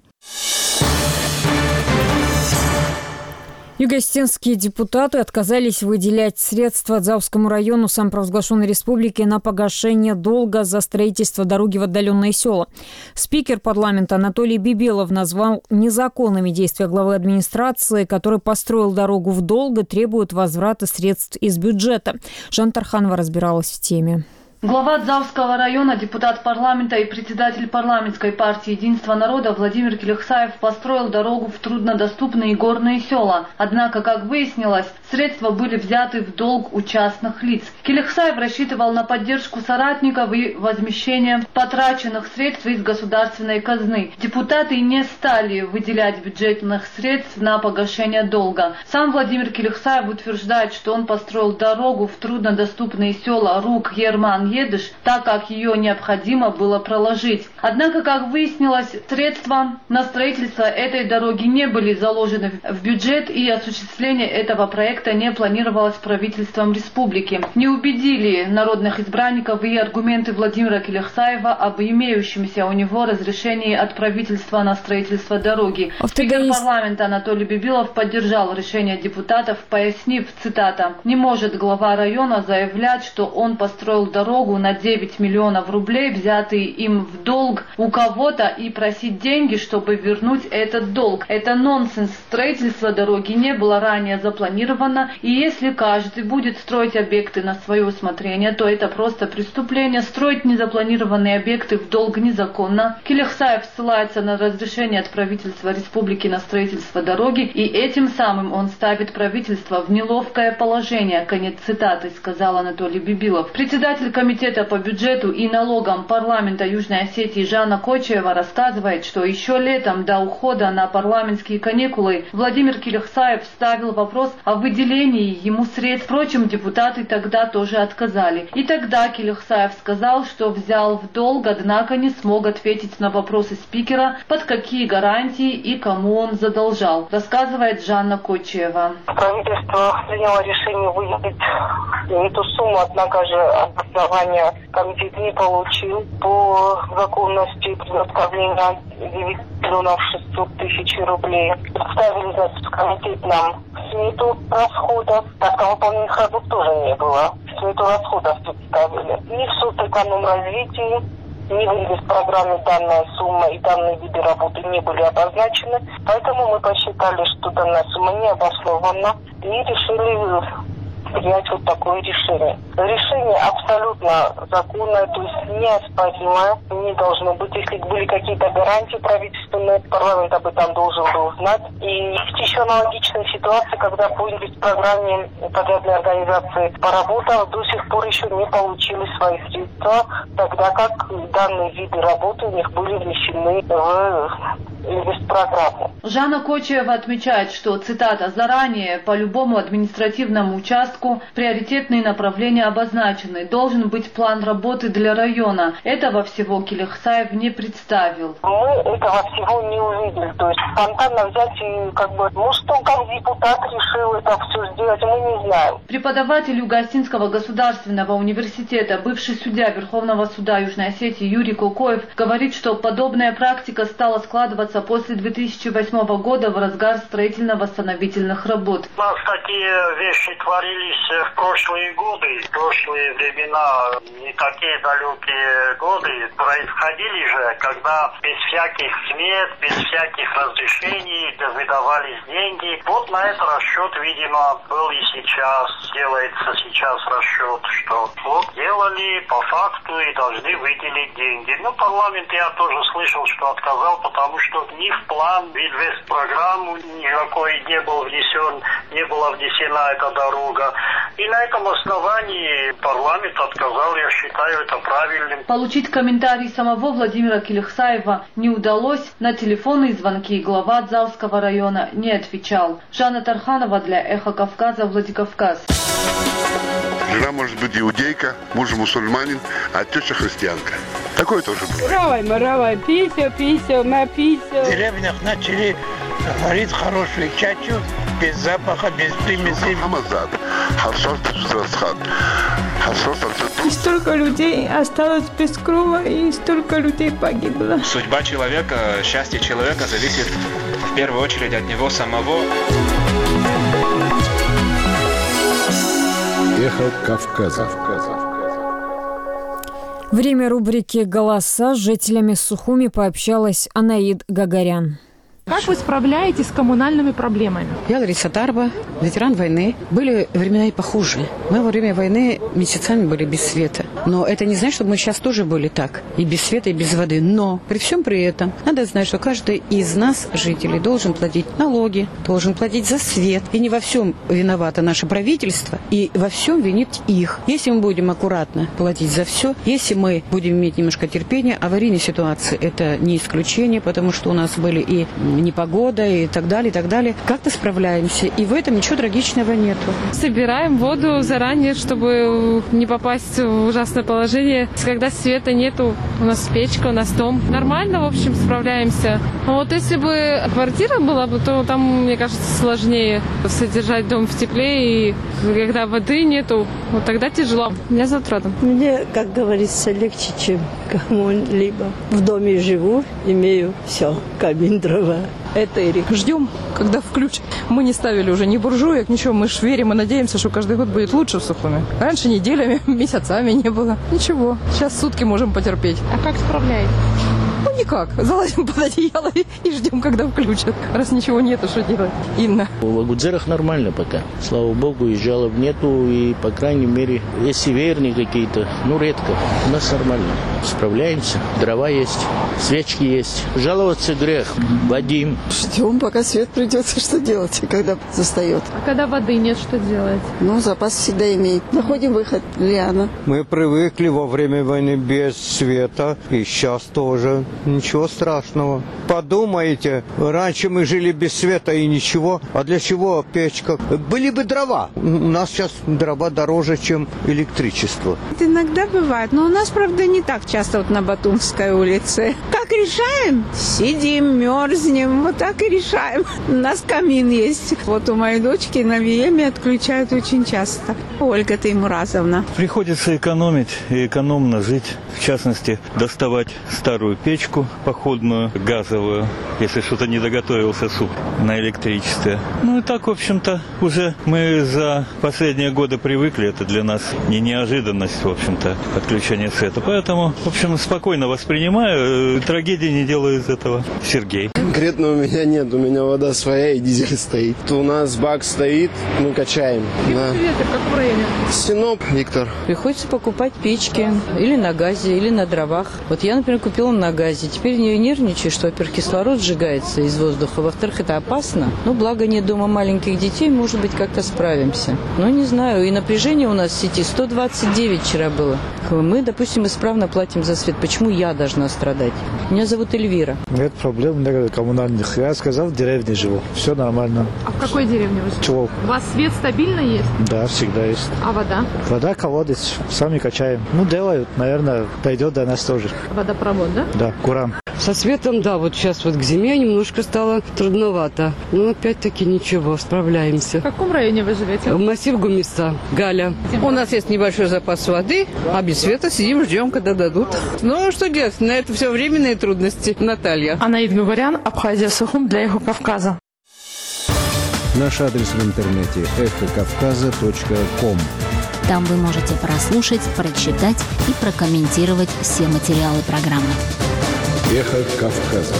Юго-Осетинские депутаты отказались выделять средства Дзавскому району самопровозглашенной республики на погашение долга за строительство дороги в отдаленные села. Спикер парламента Анатолий Бибилов назвал незаконными действия главы администрации, который построил дорогу в долг и требует возврата средств из бюджета. Жанна Тарханова разбиралась в теме. Глава Дзавского района, депутат парламента и председатель парламентской партии «Единство народа» Владимир Келехсаев построил дорогу в труднодоступные горные села. Однако, как выяснилось, средства были взяты в долг у частных лиц. Келехсаев рассчитывал на поддержку соратников и возмещение потраченных средств из государственной казны. Депутаты не стали выделять бюджетных средств на погашение долга. Сам Владимир Келехсаев утверждает, что он построил дорогу в труднодоступные села Рук, Ерман, Едыш, так как ее необходимо было проложить. Однако, как выяснилось, средства на строительство этой дороги не были заложены в бюджет, и осуществление этого проекта не планировалось правительством республики. Не убедили народных избранников и аргументы Владимира Келехсаева об имеющемся у него разрешении от правительства на строительство дороги. Спикер парламента Анатолий Бибилов поддержал решение депутатов, пояснив, цитата, «Не может глава района заявлять, что он построил дорогу на 9 миллионов рублей, взятые им в долг у кого-то, и просить деньги, чтобы вернуть этот долг. Это нонсенс. Строительство дороги не было ранее запланировано, и если каждый будет строить объекты на свое усмотрение, то это просто преступление. Строить незапланированные объекты в долг незаконно». Келехсаев ссылается на разрешение от правительства республики на строительство дороги, и этим самым он ставит правительство в неловкое положение. Конец цитаты, сказал Анатолий Бибилов. Председатель комитета по бюджету и налогам парламента Южной Осетии Жанна Кочева рассказывает, что еще летом до ухода на парламентские каникулы Владимир Келехсаев ставил вопрос о выделении ему средств. Впрочем, депутаты тогда тоже отказали. И тогда Келехсаев сказал, что взял в долг, однако не смог ответить на вопросы спикера, под какие гарантии и кому он задолжал, рассказывает Жанна Кочева. Правительство приняло решение выделить эту сумму, однако же обоснования комитет не получил. По законности предоставления 9 миллионов 600 тысяч рублей представили, значит, комитет нам смету расходов, так как выполненных работ тоже не было. Смету расходов представили. Ни в соцэкономразвитии, ни в инвестпрограмме данная сумма и данные виды работы не были обозначены. Поэтому мы посчитали, что данная сумма не обоснована, и решили принять вот такое решение. Решение абсолютно законное, то есть неоспоримое, не должно быть. Если были какие-то гарантии правительственные, парламент об этом должен был знать. И есть еще аналогичная ситуация, когда по инвестпрограмме подрядной организации поработала, до сих пор еще не получили свои средства, тогда как данные виды работы у них были внесены в инвестпрограмму. Жанна Кочева отмечает, что, цитата, «заранее по любому административному участку приоритетные направления обозначены. Должен быть план работы для района. Этого всего Келехсаев не представил». Мы этого всего не увидели. То есть спонтанно взять и может он как депутат решил это все сделать, мы не знаем. Преподаватель Юго-Осетинского государственного университета, бывший судья Верховного суда Южной Осетии Юрий Кокоев говорит, что подобная практика стала складываться после 2008 года в разгар строительно-восстановительных работ. У нас такие вещи творились в прошлые годы, в прошлые времена, не такие далекие годы, происходили же, когда без всяких смет, без всяких разрешений выдавались деньги. Вот на этот расчет, видимо, был и сейчас, делается сейчас расчет, что вот делали по факту и должны выделить деньги. Ну, парламент я тоже слышал, что отказал, потому что ни в план, в инвестпрограмму никакой не был внесен, не была внесена эта дорога. И на этом основании парламент отказал, я считаю это правильным. Получить комментарий самого Владимира Келехсаева не удалось. На телефонные звонки глава Дзавского района не отвечал. Жанна Тарханова для Эхо Кавказа, Владикавказ. Жена может быть иудейка, муж мусульманин, а теща христианка. Такое тоже бывает. Равай, пися, на пися. В деревнях начали варить хорошую чачу, без запаха, без примесей. И столько людей осталось без крова, и столько людей погибло. Судьба человека, счастье человека зависит в первую очередь от него самого. Эхо Кавказа. Время рубрики «Голоса» с жителями Сухуми пообщалась Анаид Гагарян. Как вы справляетесь с коммунальными проблемами? Я Лариса Тарба, ветеран войны. Были времена и похуже. Мы во время войны месяцами были без света. Но это не значит, что мы сейчас тоже были так. И без света, и без воды. Но при всем при этом надо знать, что каждый из нас, жителей, должен платить налоги, должен платить за свет. И не во всем виновато наше правительство, и во всем винит их. Если мы будем аккуратно платить за все, если мы будем иметь немножко терпения, аварийные ситуации – это не исключение, потому что у нас были и непогода и так далее, как-то справляемся. И в этом ничего трагичного нету. Собираем воду заранее, чтобы не попасть в ужасное положение. Когда света нету, у нас печка, у нас дом. Нормально, в общем, справляемся. А вот если бы квартира была бы, то там, мне кажется, сложнее содержать дом в тепле. И когда воды нету, вот тогда тяжело. Меня зовут Рода. Мне, как говорится, легче, чем кому-либо. В доме живу, имею все, камин, дрова. Это Эрик. Ждем, когда включат. Мы не ставили уже ни буржуек, ничего. Мы ж верим и надеемся, что каждый год будет лучше в Сухуми. Раньше неделями, месяцами не было. Ничего. Сейчас сутки можем потерпеть. А как справляетесь? Ну, никак. Залазим под одеяло и ждем, когда включат. Раз ничего нету, что делать? Инна. В Агудзерах нормально пока. Слава богу, и жалоб нету. И, по крайней мере, есть северные какие-то, редко. У нас нормально. Справляемся. Дрова есть, свечки есть. Жаловаться грех. Вадим. Ждем, пока свет придет. Что делать, когда застает? А когда воды нет, что делать? Запас всегда имеет. Находим выход. Лиана. Мы привыкли во время войны без света. И сейчас тоже. Ничего страшного. Подумайте, раньше мы жили без света и ничего. А для чего печка? Были бы дрова. У нас сейчас дрова дороже, чем электричество. Это иногда бывает, но у нас, правда, не так часто вот на Батумской улице. Как решаем? Сидим, мерзнем, вот так и решаем. У нас камин есть. Вот у моей дочки на ВИЭМе отключают очень часто. Ольга Таймуразовна. Приходится экономить и экономно жить. В частности, доставать старую печку походную, газовую, если что-то не доготовился суп на электричестве. И так, в общем-то, уже мы за последние годы привыкли. Это для нас не неожиданность, в общем-то, отключение света. Поэтому, в общем, спокойно воспринимаю, трагедии не делаю из этого. Сергей. Конкретно у меня нет, у меня вода своя и дизель стоит. У нас бак стоит, мы качаем. Да. В каком районе? Синоп, Виктор. Приходится покупать печки или на газе, или на дровах. Вот я, например, купила на газе. Теперь не нервничаю, что, во-первых, кислород сжигается из воздуха, во-вторых, это опасно. Благо нет дома маленьких детей, может быть, как-то справимся. Не знаю, и напряжение у нас в сети 129 вчера было. Мы, допустим, исправно платим за свет. Почему я должна страдать? Меня зовут Эльвира. Нет проблем коммунальных. Я сказал, в деревне живу. Все нормально. А в какой деревне вы живете? Чего? У вас свет стабильно есть? Да, всегда есть. А вода? Вода колодец. Сами качаем. Делают, наверное, пойдет до нас тоже. Водопровод, да? Да, Куран. Со светом, да, вот сейчас к зиме немножко стало трудновато. Опять-таки ничего, справляемся. В каком районе вы живете? В массив Гумиста, Галя. У нас есть небольшой запас воды, а без света сидим, ждем, когда дадут. Что делать? На это все временные трудности. Наталья. Анаид Гагарян, Абхазия, Сухум для Эхо Кавказа. Наш адрес в интернете эхокавказа.ком. Там вы можете прослушать, прочитать и прокомментировать все материалы программы. Эхо Кавказа.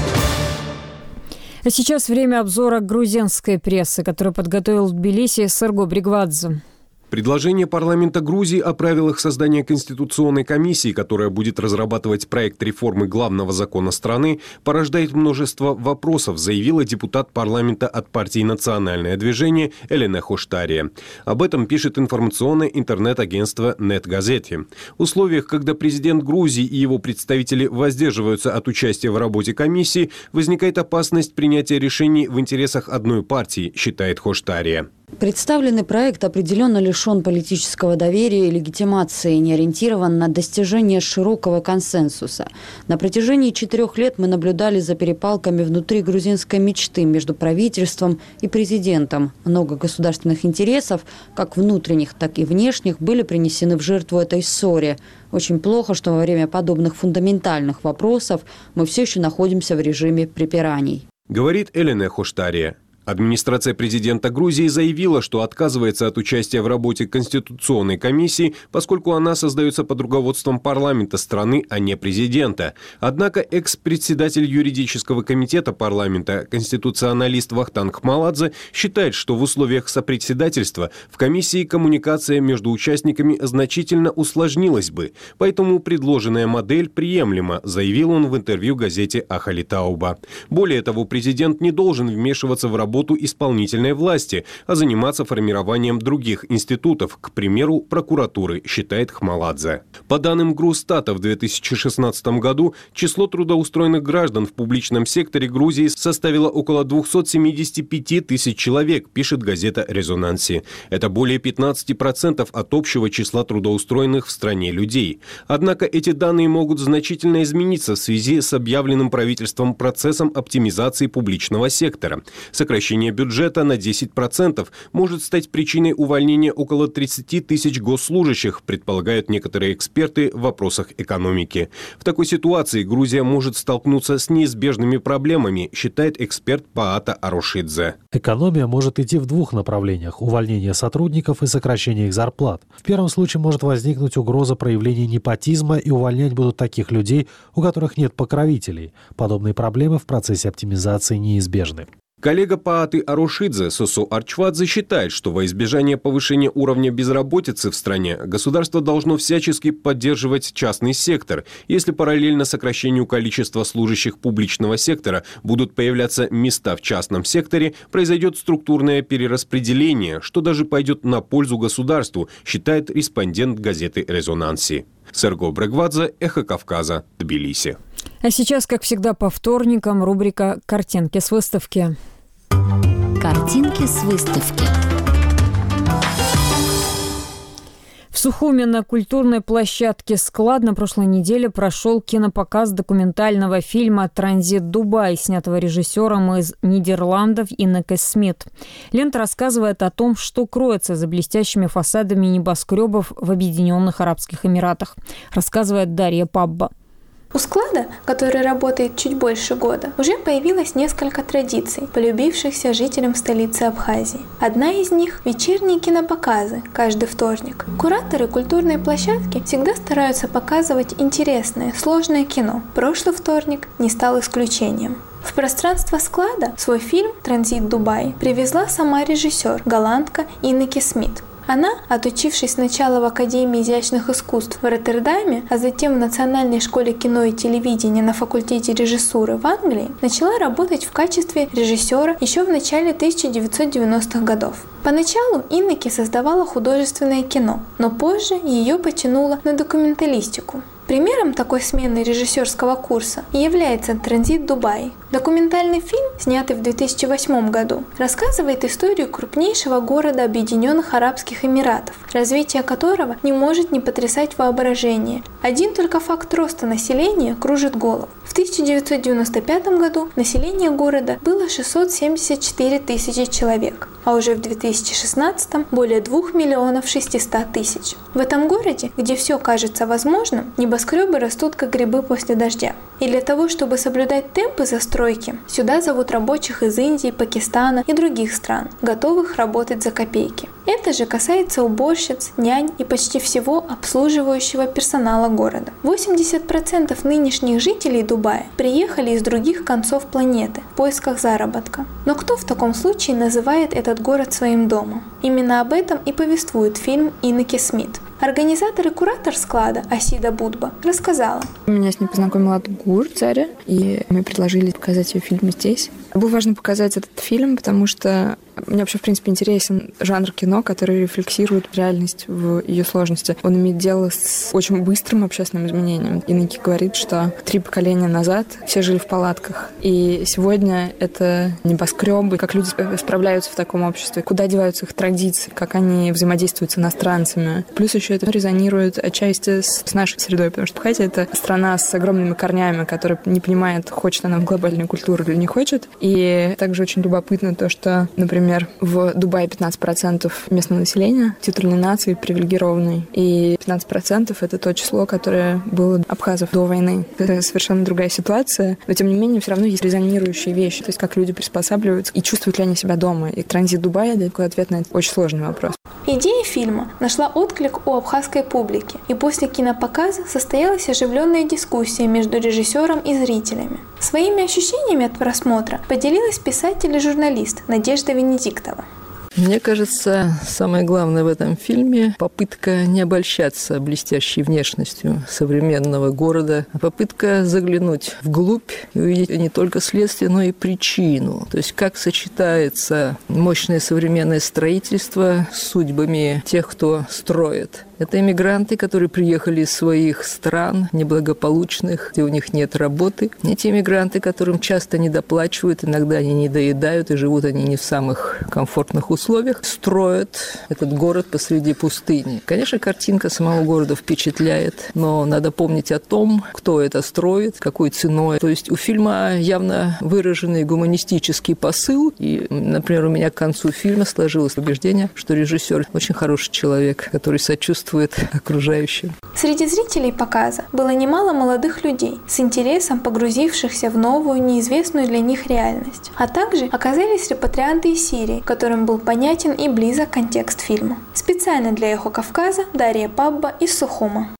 А сейчас время обзора грузинской прессы, который подготовил в Тбилиси Сырго Бригвадзе. Предложение парламента Грузии о правилах создания конституционной комиссии, которая будет разрабатывать проект реформы главного закона страны, порождает множество вопросов, заявила депутат парламента от партии «Национальное движение» Элена Хоштария. Об этом пишет информационное интернет-агентство «Нет-Газети». В условиях, когда президент Грузии и его представители воздерживаются от участия в работе комиссии, возникает опасность принятия решений в интересах одной партии, считает Хоштария. Представленный проект определенно лишен политического доверия и легитимации, не ориентирован на достижение широкого консенсуса. На протяжении 4 лет мы наблюдали за перепалками внутри грузинской мечты между правительством и президентом. Много государственных интересов, как внутренних, так и внешних, были принесены в жертву этой ссоре. Очень плохо, что во время подобных фундаментальных вопросов мы все еще находимся в режиме препираний. Говорит Элена Хоштария. Администрация президента Грузии заявила, что отказывается от участия в работе Конституционной комиссии, поскольку она создается под руководством парламента страны, а не президента. Однако экс-председатель юридического комитета парламента, конституционалист Вахтанг Хмаладзе, считает, что в условиях сопредседательства в комиссии коммуникация между участниками значительно усложнилась бы. Поэтому предложенная модель приемлема, заявил он в интервью газете «Ахали Тауба». Более того, президент не должен вмешиваться в работу исполнительной власти, а заниматься формированием других институтов, к примеру, прокуратуры, считает Хмаладзе. По данным Грустата, в 2016 году число трудоустроенных граждан в публичном секторе Грузии составило около 275 тысяч человек, пишет газета «Резонанси». Это более 15% от общего числа трудоустроенных в стране людей. Однако эти данные могут значительно измениться в связи с объявленным правительством процессом оптимизации публичного сектора. Сокращение бюджета на 10% может стать причиной увольнения около 30 тысяч госслужащих, предполагают некоторые эксперты в вопросах экономики. В такой ситуации Грузия может столкнуться с неизбежными проблемами, считает эксперт Паата Арошидзе. Экономия может идти в 2 направлениях – увольнение сотрудников и сокращение их зарплат. В первом случае может возникнуть угроза проявления непотизма, и увольнять будут таких людей, у которых нет покровителей. Подобные проблемы в процессе оптимизации неизбежны. Коллега Пааты Арошидзе Сосо Арчвадзе считает, что во избежание повышения уровня безработицы в стране государство должно всячески поддерживать частный сектор. Если параллельно сокращению количества служащих публичного сектора будут появляться места в частном секторе, произойдет структурное перераспределение, что даже пойдет на пользу государству, считает респондент газеты «Резонанси». Серго Брегвадзе, Эхо Кавказа, Тбилиси. А сейчас, как всегда, по вторникам рубрика «Картинки с выставки». Картинки с выставки. В Сухуми на культурной площадке «Склад» на прошлой неделе прошел кинопоказ документального фильма «Транзит Дубай», снятого режиссером из Нидерландов Иннеке Смит. Лента рассказывает о том, что кроется за блестящими фасадами небоскребов в Объединенных Арабских Эмиратах, рассказывает Дарья Пабба. У склада, который работает чуть больше года, уже появилось несколько традиций, полюбившихся жителям столицы Абхазии. Одна из них – вечерние кинопоказы каждый вторник. Кураторы культурной площадки всегда стараются показывать интересное, сложное кино. Прошлый вторник не стал исключением. В пространство склада свой фильм «Транзит Дубай» привезла сама режиссер, голландка Иннеке Смит. Она, отучившись сначала в Академии изящных искусств в Роттердаме, а затем в Национальной школе кино и телевидения на факультете режиссуры в Англии, начала работать в качестве режиссера еще в начале 1990-х годов. Поначалу Иннеке создавала художественное кино, но позже ее потянуло на документалистику. Примером такой смены режиссерского курса является «Транзит Дубай». Документальный фильм, снятый в 2008 году, рассказывает историю крупнейшего города Объединенных Арабских Эмиратов, развитие которого не может не потрясать воображение. Один только факт роста населения кружит голову. В 1995 году население города было 674 тысячи человек, а уже в 2016 более 2 миллионов 600 тысяч. В этом городе, где все кажется возможным, небоскребы растут как грибы после дождя. И для того, чтобы соблюдать темпы застройки, сюда зовут рабочих из Индии, Пакистана и других стран, готовых работать за копейки. Это же касается уборщиц, нянь и почти всего обслуживающего персонала города. 80% нынешних жителей Дубая приехали из других концов планеты в поисках заработка. Но кто в таком случае называет этот город своим домом? Именно об этом и повествует фильм Иннеке Смит. Организатор и куратор склада Асида Будба рассказала. Меня с ней познакомил Атгур, Царя, и мы предложили показать ее фильм здесь. Было важно показать этот фильм, потому что мне вообще, в принципе, интересен жанр кино, который рефлексирует реальность в ее сложности. Он имеет дело с очень быстрым общественным изменением. Иннеки говорит, что 3 поколения назад все жили в палатках. И сегодня это небоскребы, как люди справляются в таком обществе, куда деваются их традиции, как они взаимодействуют с иностранцами. Плюс еще это резонирует отчасти с нашей средой, потому что Абхазия — это страна с огромными корнями, которая не понимает, хочет она в глобальную культуру или не хочет. И также очень любопытно то, что, например, в Дубае 15% местного населения титульной нации привилегированной, и 15% — это то число, которое было абхазов до войны. Это совершенно другая ситуация, но тем не менее все равно есть резонирующие вещи, то есть как люди приспосабливаются и чувствуют ли они себя дома. И транзит Дубая — это такой ответ на этот очень сложный вопрос. Идея фильма нашла отклик у абхазской публики, и после кинопоказа состоялась оживленная дискуссия между режиссером и зрителями. Своими ощущениями от просмотра поделилась писатель и журналист Надежда Венедиктова. Мне кажется, самое главное в этом фильме – попытка не обольщаться блестящей внешностью современного города, а попытка заглянуть вглубь и увидеть не только следствие, но и причину. То есть как сочетается мощное современное строительство с судьбами тех, кто строит. Это иммигранты, которые приехали из своих стран неблагополучных, где у них нет работы. Эти иммигранты, которым часто недоплачивают, иногда они не доедают, и живут они не в самых комфортных условиях, строят этот город посреди пустыни. Конечно, картинка самого города впечатляет, но надо помнить о том, кто это строит, какой ценой. То есть у фильма явно выраженный гуманистический посыл. И, например, у меня к концу фильма сложилось убеждение, что режиссер очень хороший человек, который сочувствует окружающим. Среди зрителей показа было немало молодых людей, с интересом погрузившихся в новую, неизвестную для них реальность. А также оказались репатрианты из Сирии, которым был понятен и близок контекст фильма. Специально для «Эхо Кавказа» Дарья Пабба из Сухума.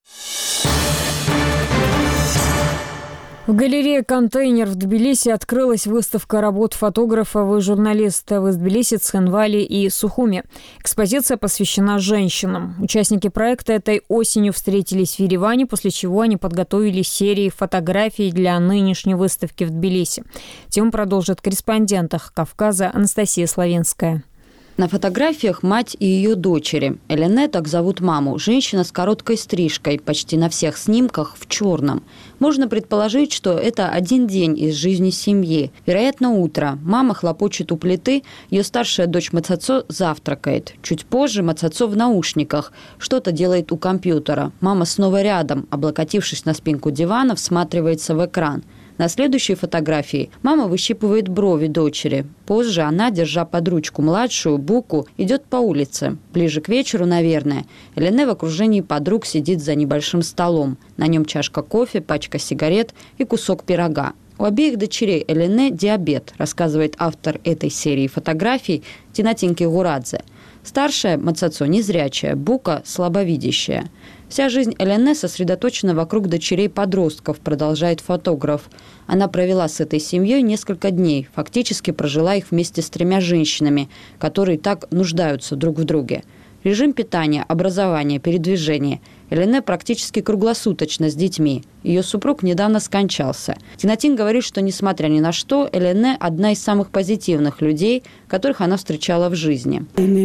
В галерее «Контейнер» в Тбилиси открылась выставка работ фотографов и журналистов из Тбилиси, Цхинвали и Сухуми. Экспозиция посвящена женщинам. Участники проекта этой осенью встретились в Ереване, после чего они подготовили серии фотографий для нынешней выставки в Тбилиси. Тему продолжит корреспондент «Эхо Кавказа» Анастасия Славинская. На фотографиях мать и ее дочери. Элене, так зовут маму, женщина с короткой стрижкой, почти на всех снимках в черном. Можно предположить, что это один день из жизни семьи. Вероятно, утро. Мама хлопочет у плиты, ее старшая дочь Мацацо завтракает. Чуть позже Мацацо в наушниках, что-то делает у компьютера. Мама снова рядом, облокотившись на спинку дивана, всматривается в экран. На следующей фотографии мама выщипывает брови дочери. Позже она, держа под ручку младшую, Буку, идет по улице. Ближе к вечеру, наверное, Элене в окружении подруг сидит за небольшим столом. На нем чашка кофе, пачка сигарет и кусок пирога. У обеих дочерей Элене диабет, рассказывает автор этой серии фотографий Тинатинки Гурадзе. Старшая, Мацацо, незрячая, Бука – слабовидящая. Вся жизнь Элене сосредоточена вокруг дочерей-подростков, продолжает фотограф. Она провела с этой семьей несколько дней, фактически прожила их вместе с 3 женщинами, которые так нуждаются друг в друге. Режим питания, образования, передвижения. Элене практически круглосуточно с детьми. Ее супруг недавно скончался. Тинатин говорит, что, несмотря ни на что, Элене – одна из самых позитивных людей, которых она встречала в жизни.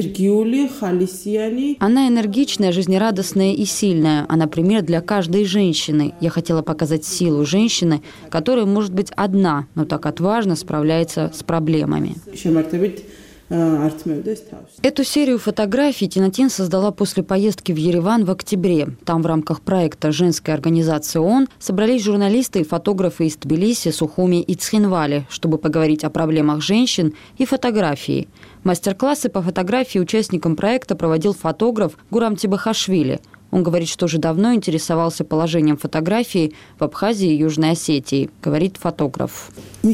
Она энергичная, жизнерадостная и сильная. Она пример для каждой женщины. Я хотела показать силу женщины, которая может быть одна, но так отважно справляется с проблемами. Эту серию фотографий Тинатин создала после поездки в Ереван в октябре. Там в рамках проекта женской организации ООН собрались журналисты и фотографы из Тбилиси, Сухуми и Цхинвали, чтобы поговорить о проблемах женщин и фотографии. Мастер-классы по фотографии участникам проекта проводил фотограф Гурам Тибахашвили. Он говорит, что уже давно интересовался положением фотографии в Абхазии и Южной Осетии, говорит фотограф.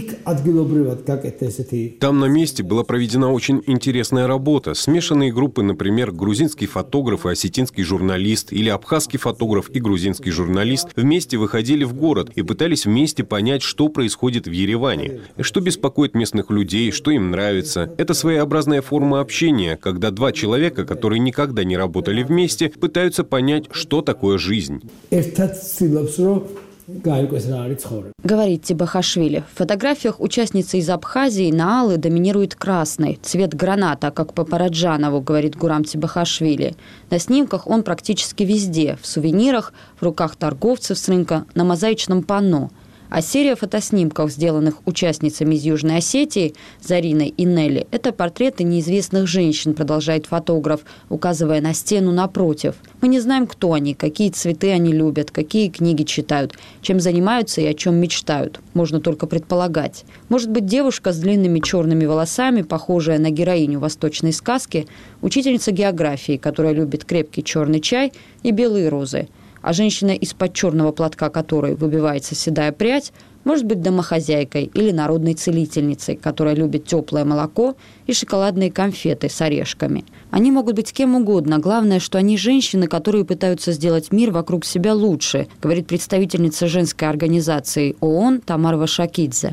Там на месте была проведена очень интересная работа. Смешанные группы, например, грузинский фотограф и осетинский журналист или абхазский фотограф и грузинский журналист вместе выходили в город и пытались вместе понять, что происходит в Ереване, что беспокоит местных людей, что им нравится. Это своеобразная форма общения, когда 2 человека, которые никогда не работали вместе, пытаются понять, что такое жизнь. Говорит Тибахашвили. В фотографиях участницы из Абхазии на Аллы доминирует красный, цвет граната, как по Параджанову, говорит Гурам Тибахашвили. На снимках он практически везде, в сувенирах, в руках торговцев с рынка, на мозаичном панно. А серия фотоснимков, сделанных участницами из Южной Осетии, Зариной и Нелли, это портреты неизвестных женщин, продолжает фотограф, указывая на стену напротив. Мы не знаем, кто они, какие цветы они любят, какие книги читают, чем занимаются и о чем мечтают. Можно только предполагать. Может быть, девушка с длинными черными волосами, похожая на героиню восточной сказки, учительница географии, которая любит крепкий черный чай и белые розы. А женщина, из-под черного платка которой выбивается седая прядь, может быть домохозяйкой или народной целительницей, которая любит теплое молоко и шоколадные конфеты с орешками. Они могут быть кем угодно. Главное, что они женщины, которые пытаются сделать мир вокруг себя лучше, говорит представительница женской организации ООН Тамара Вашакидзе.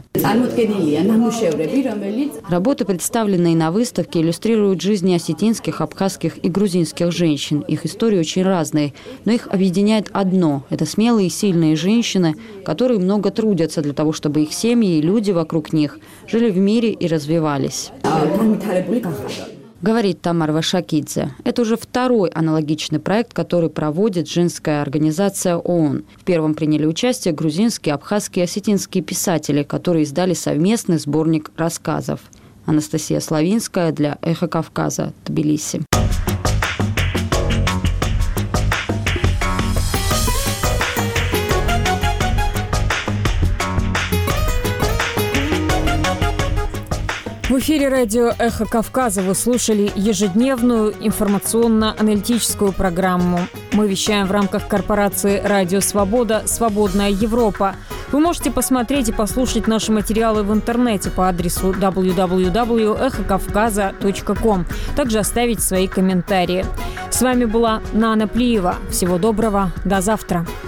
Работы, представленные на выставке, иллюстрируют жизни осетинских, абхазских и грузинских женщин. Их истории очень разные, но их объединяет одно – это смелые и сильные женщины, которые много трудятся для того, чтобы их семьи и люди вокруг них жили в мире и развивались. Говорит Тамара Вашакидзе. Это уже второй аналогичный проект, который проводит женская организация ООН. В первом приняли участие грузинские, абхазские и осетинские писатели, которые издали совместный сборник рассказов. Анастасия Славинская для «Эхо Кавказа», Тбилиси. В эфире радио «Эхо Кавказа» вы слушали ежедневную информационно-аналитическую программу. Мы вещаем в рамках корпорации «Радио Свобода. Свободная Европа». Вы можете посмотреть и послушать наши материалы в интернете по адресу www.эхокавказа.ком. Также оставить свои комментарии. С вами была Нана Плиева. Всего доброго. До завтра.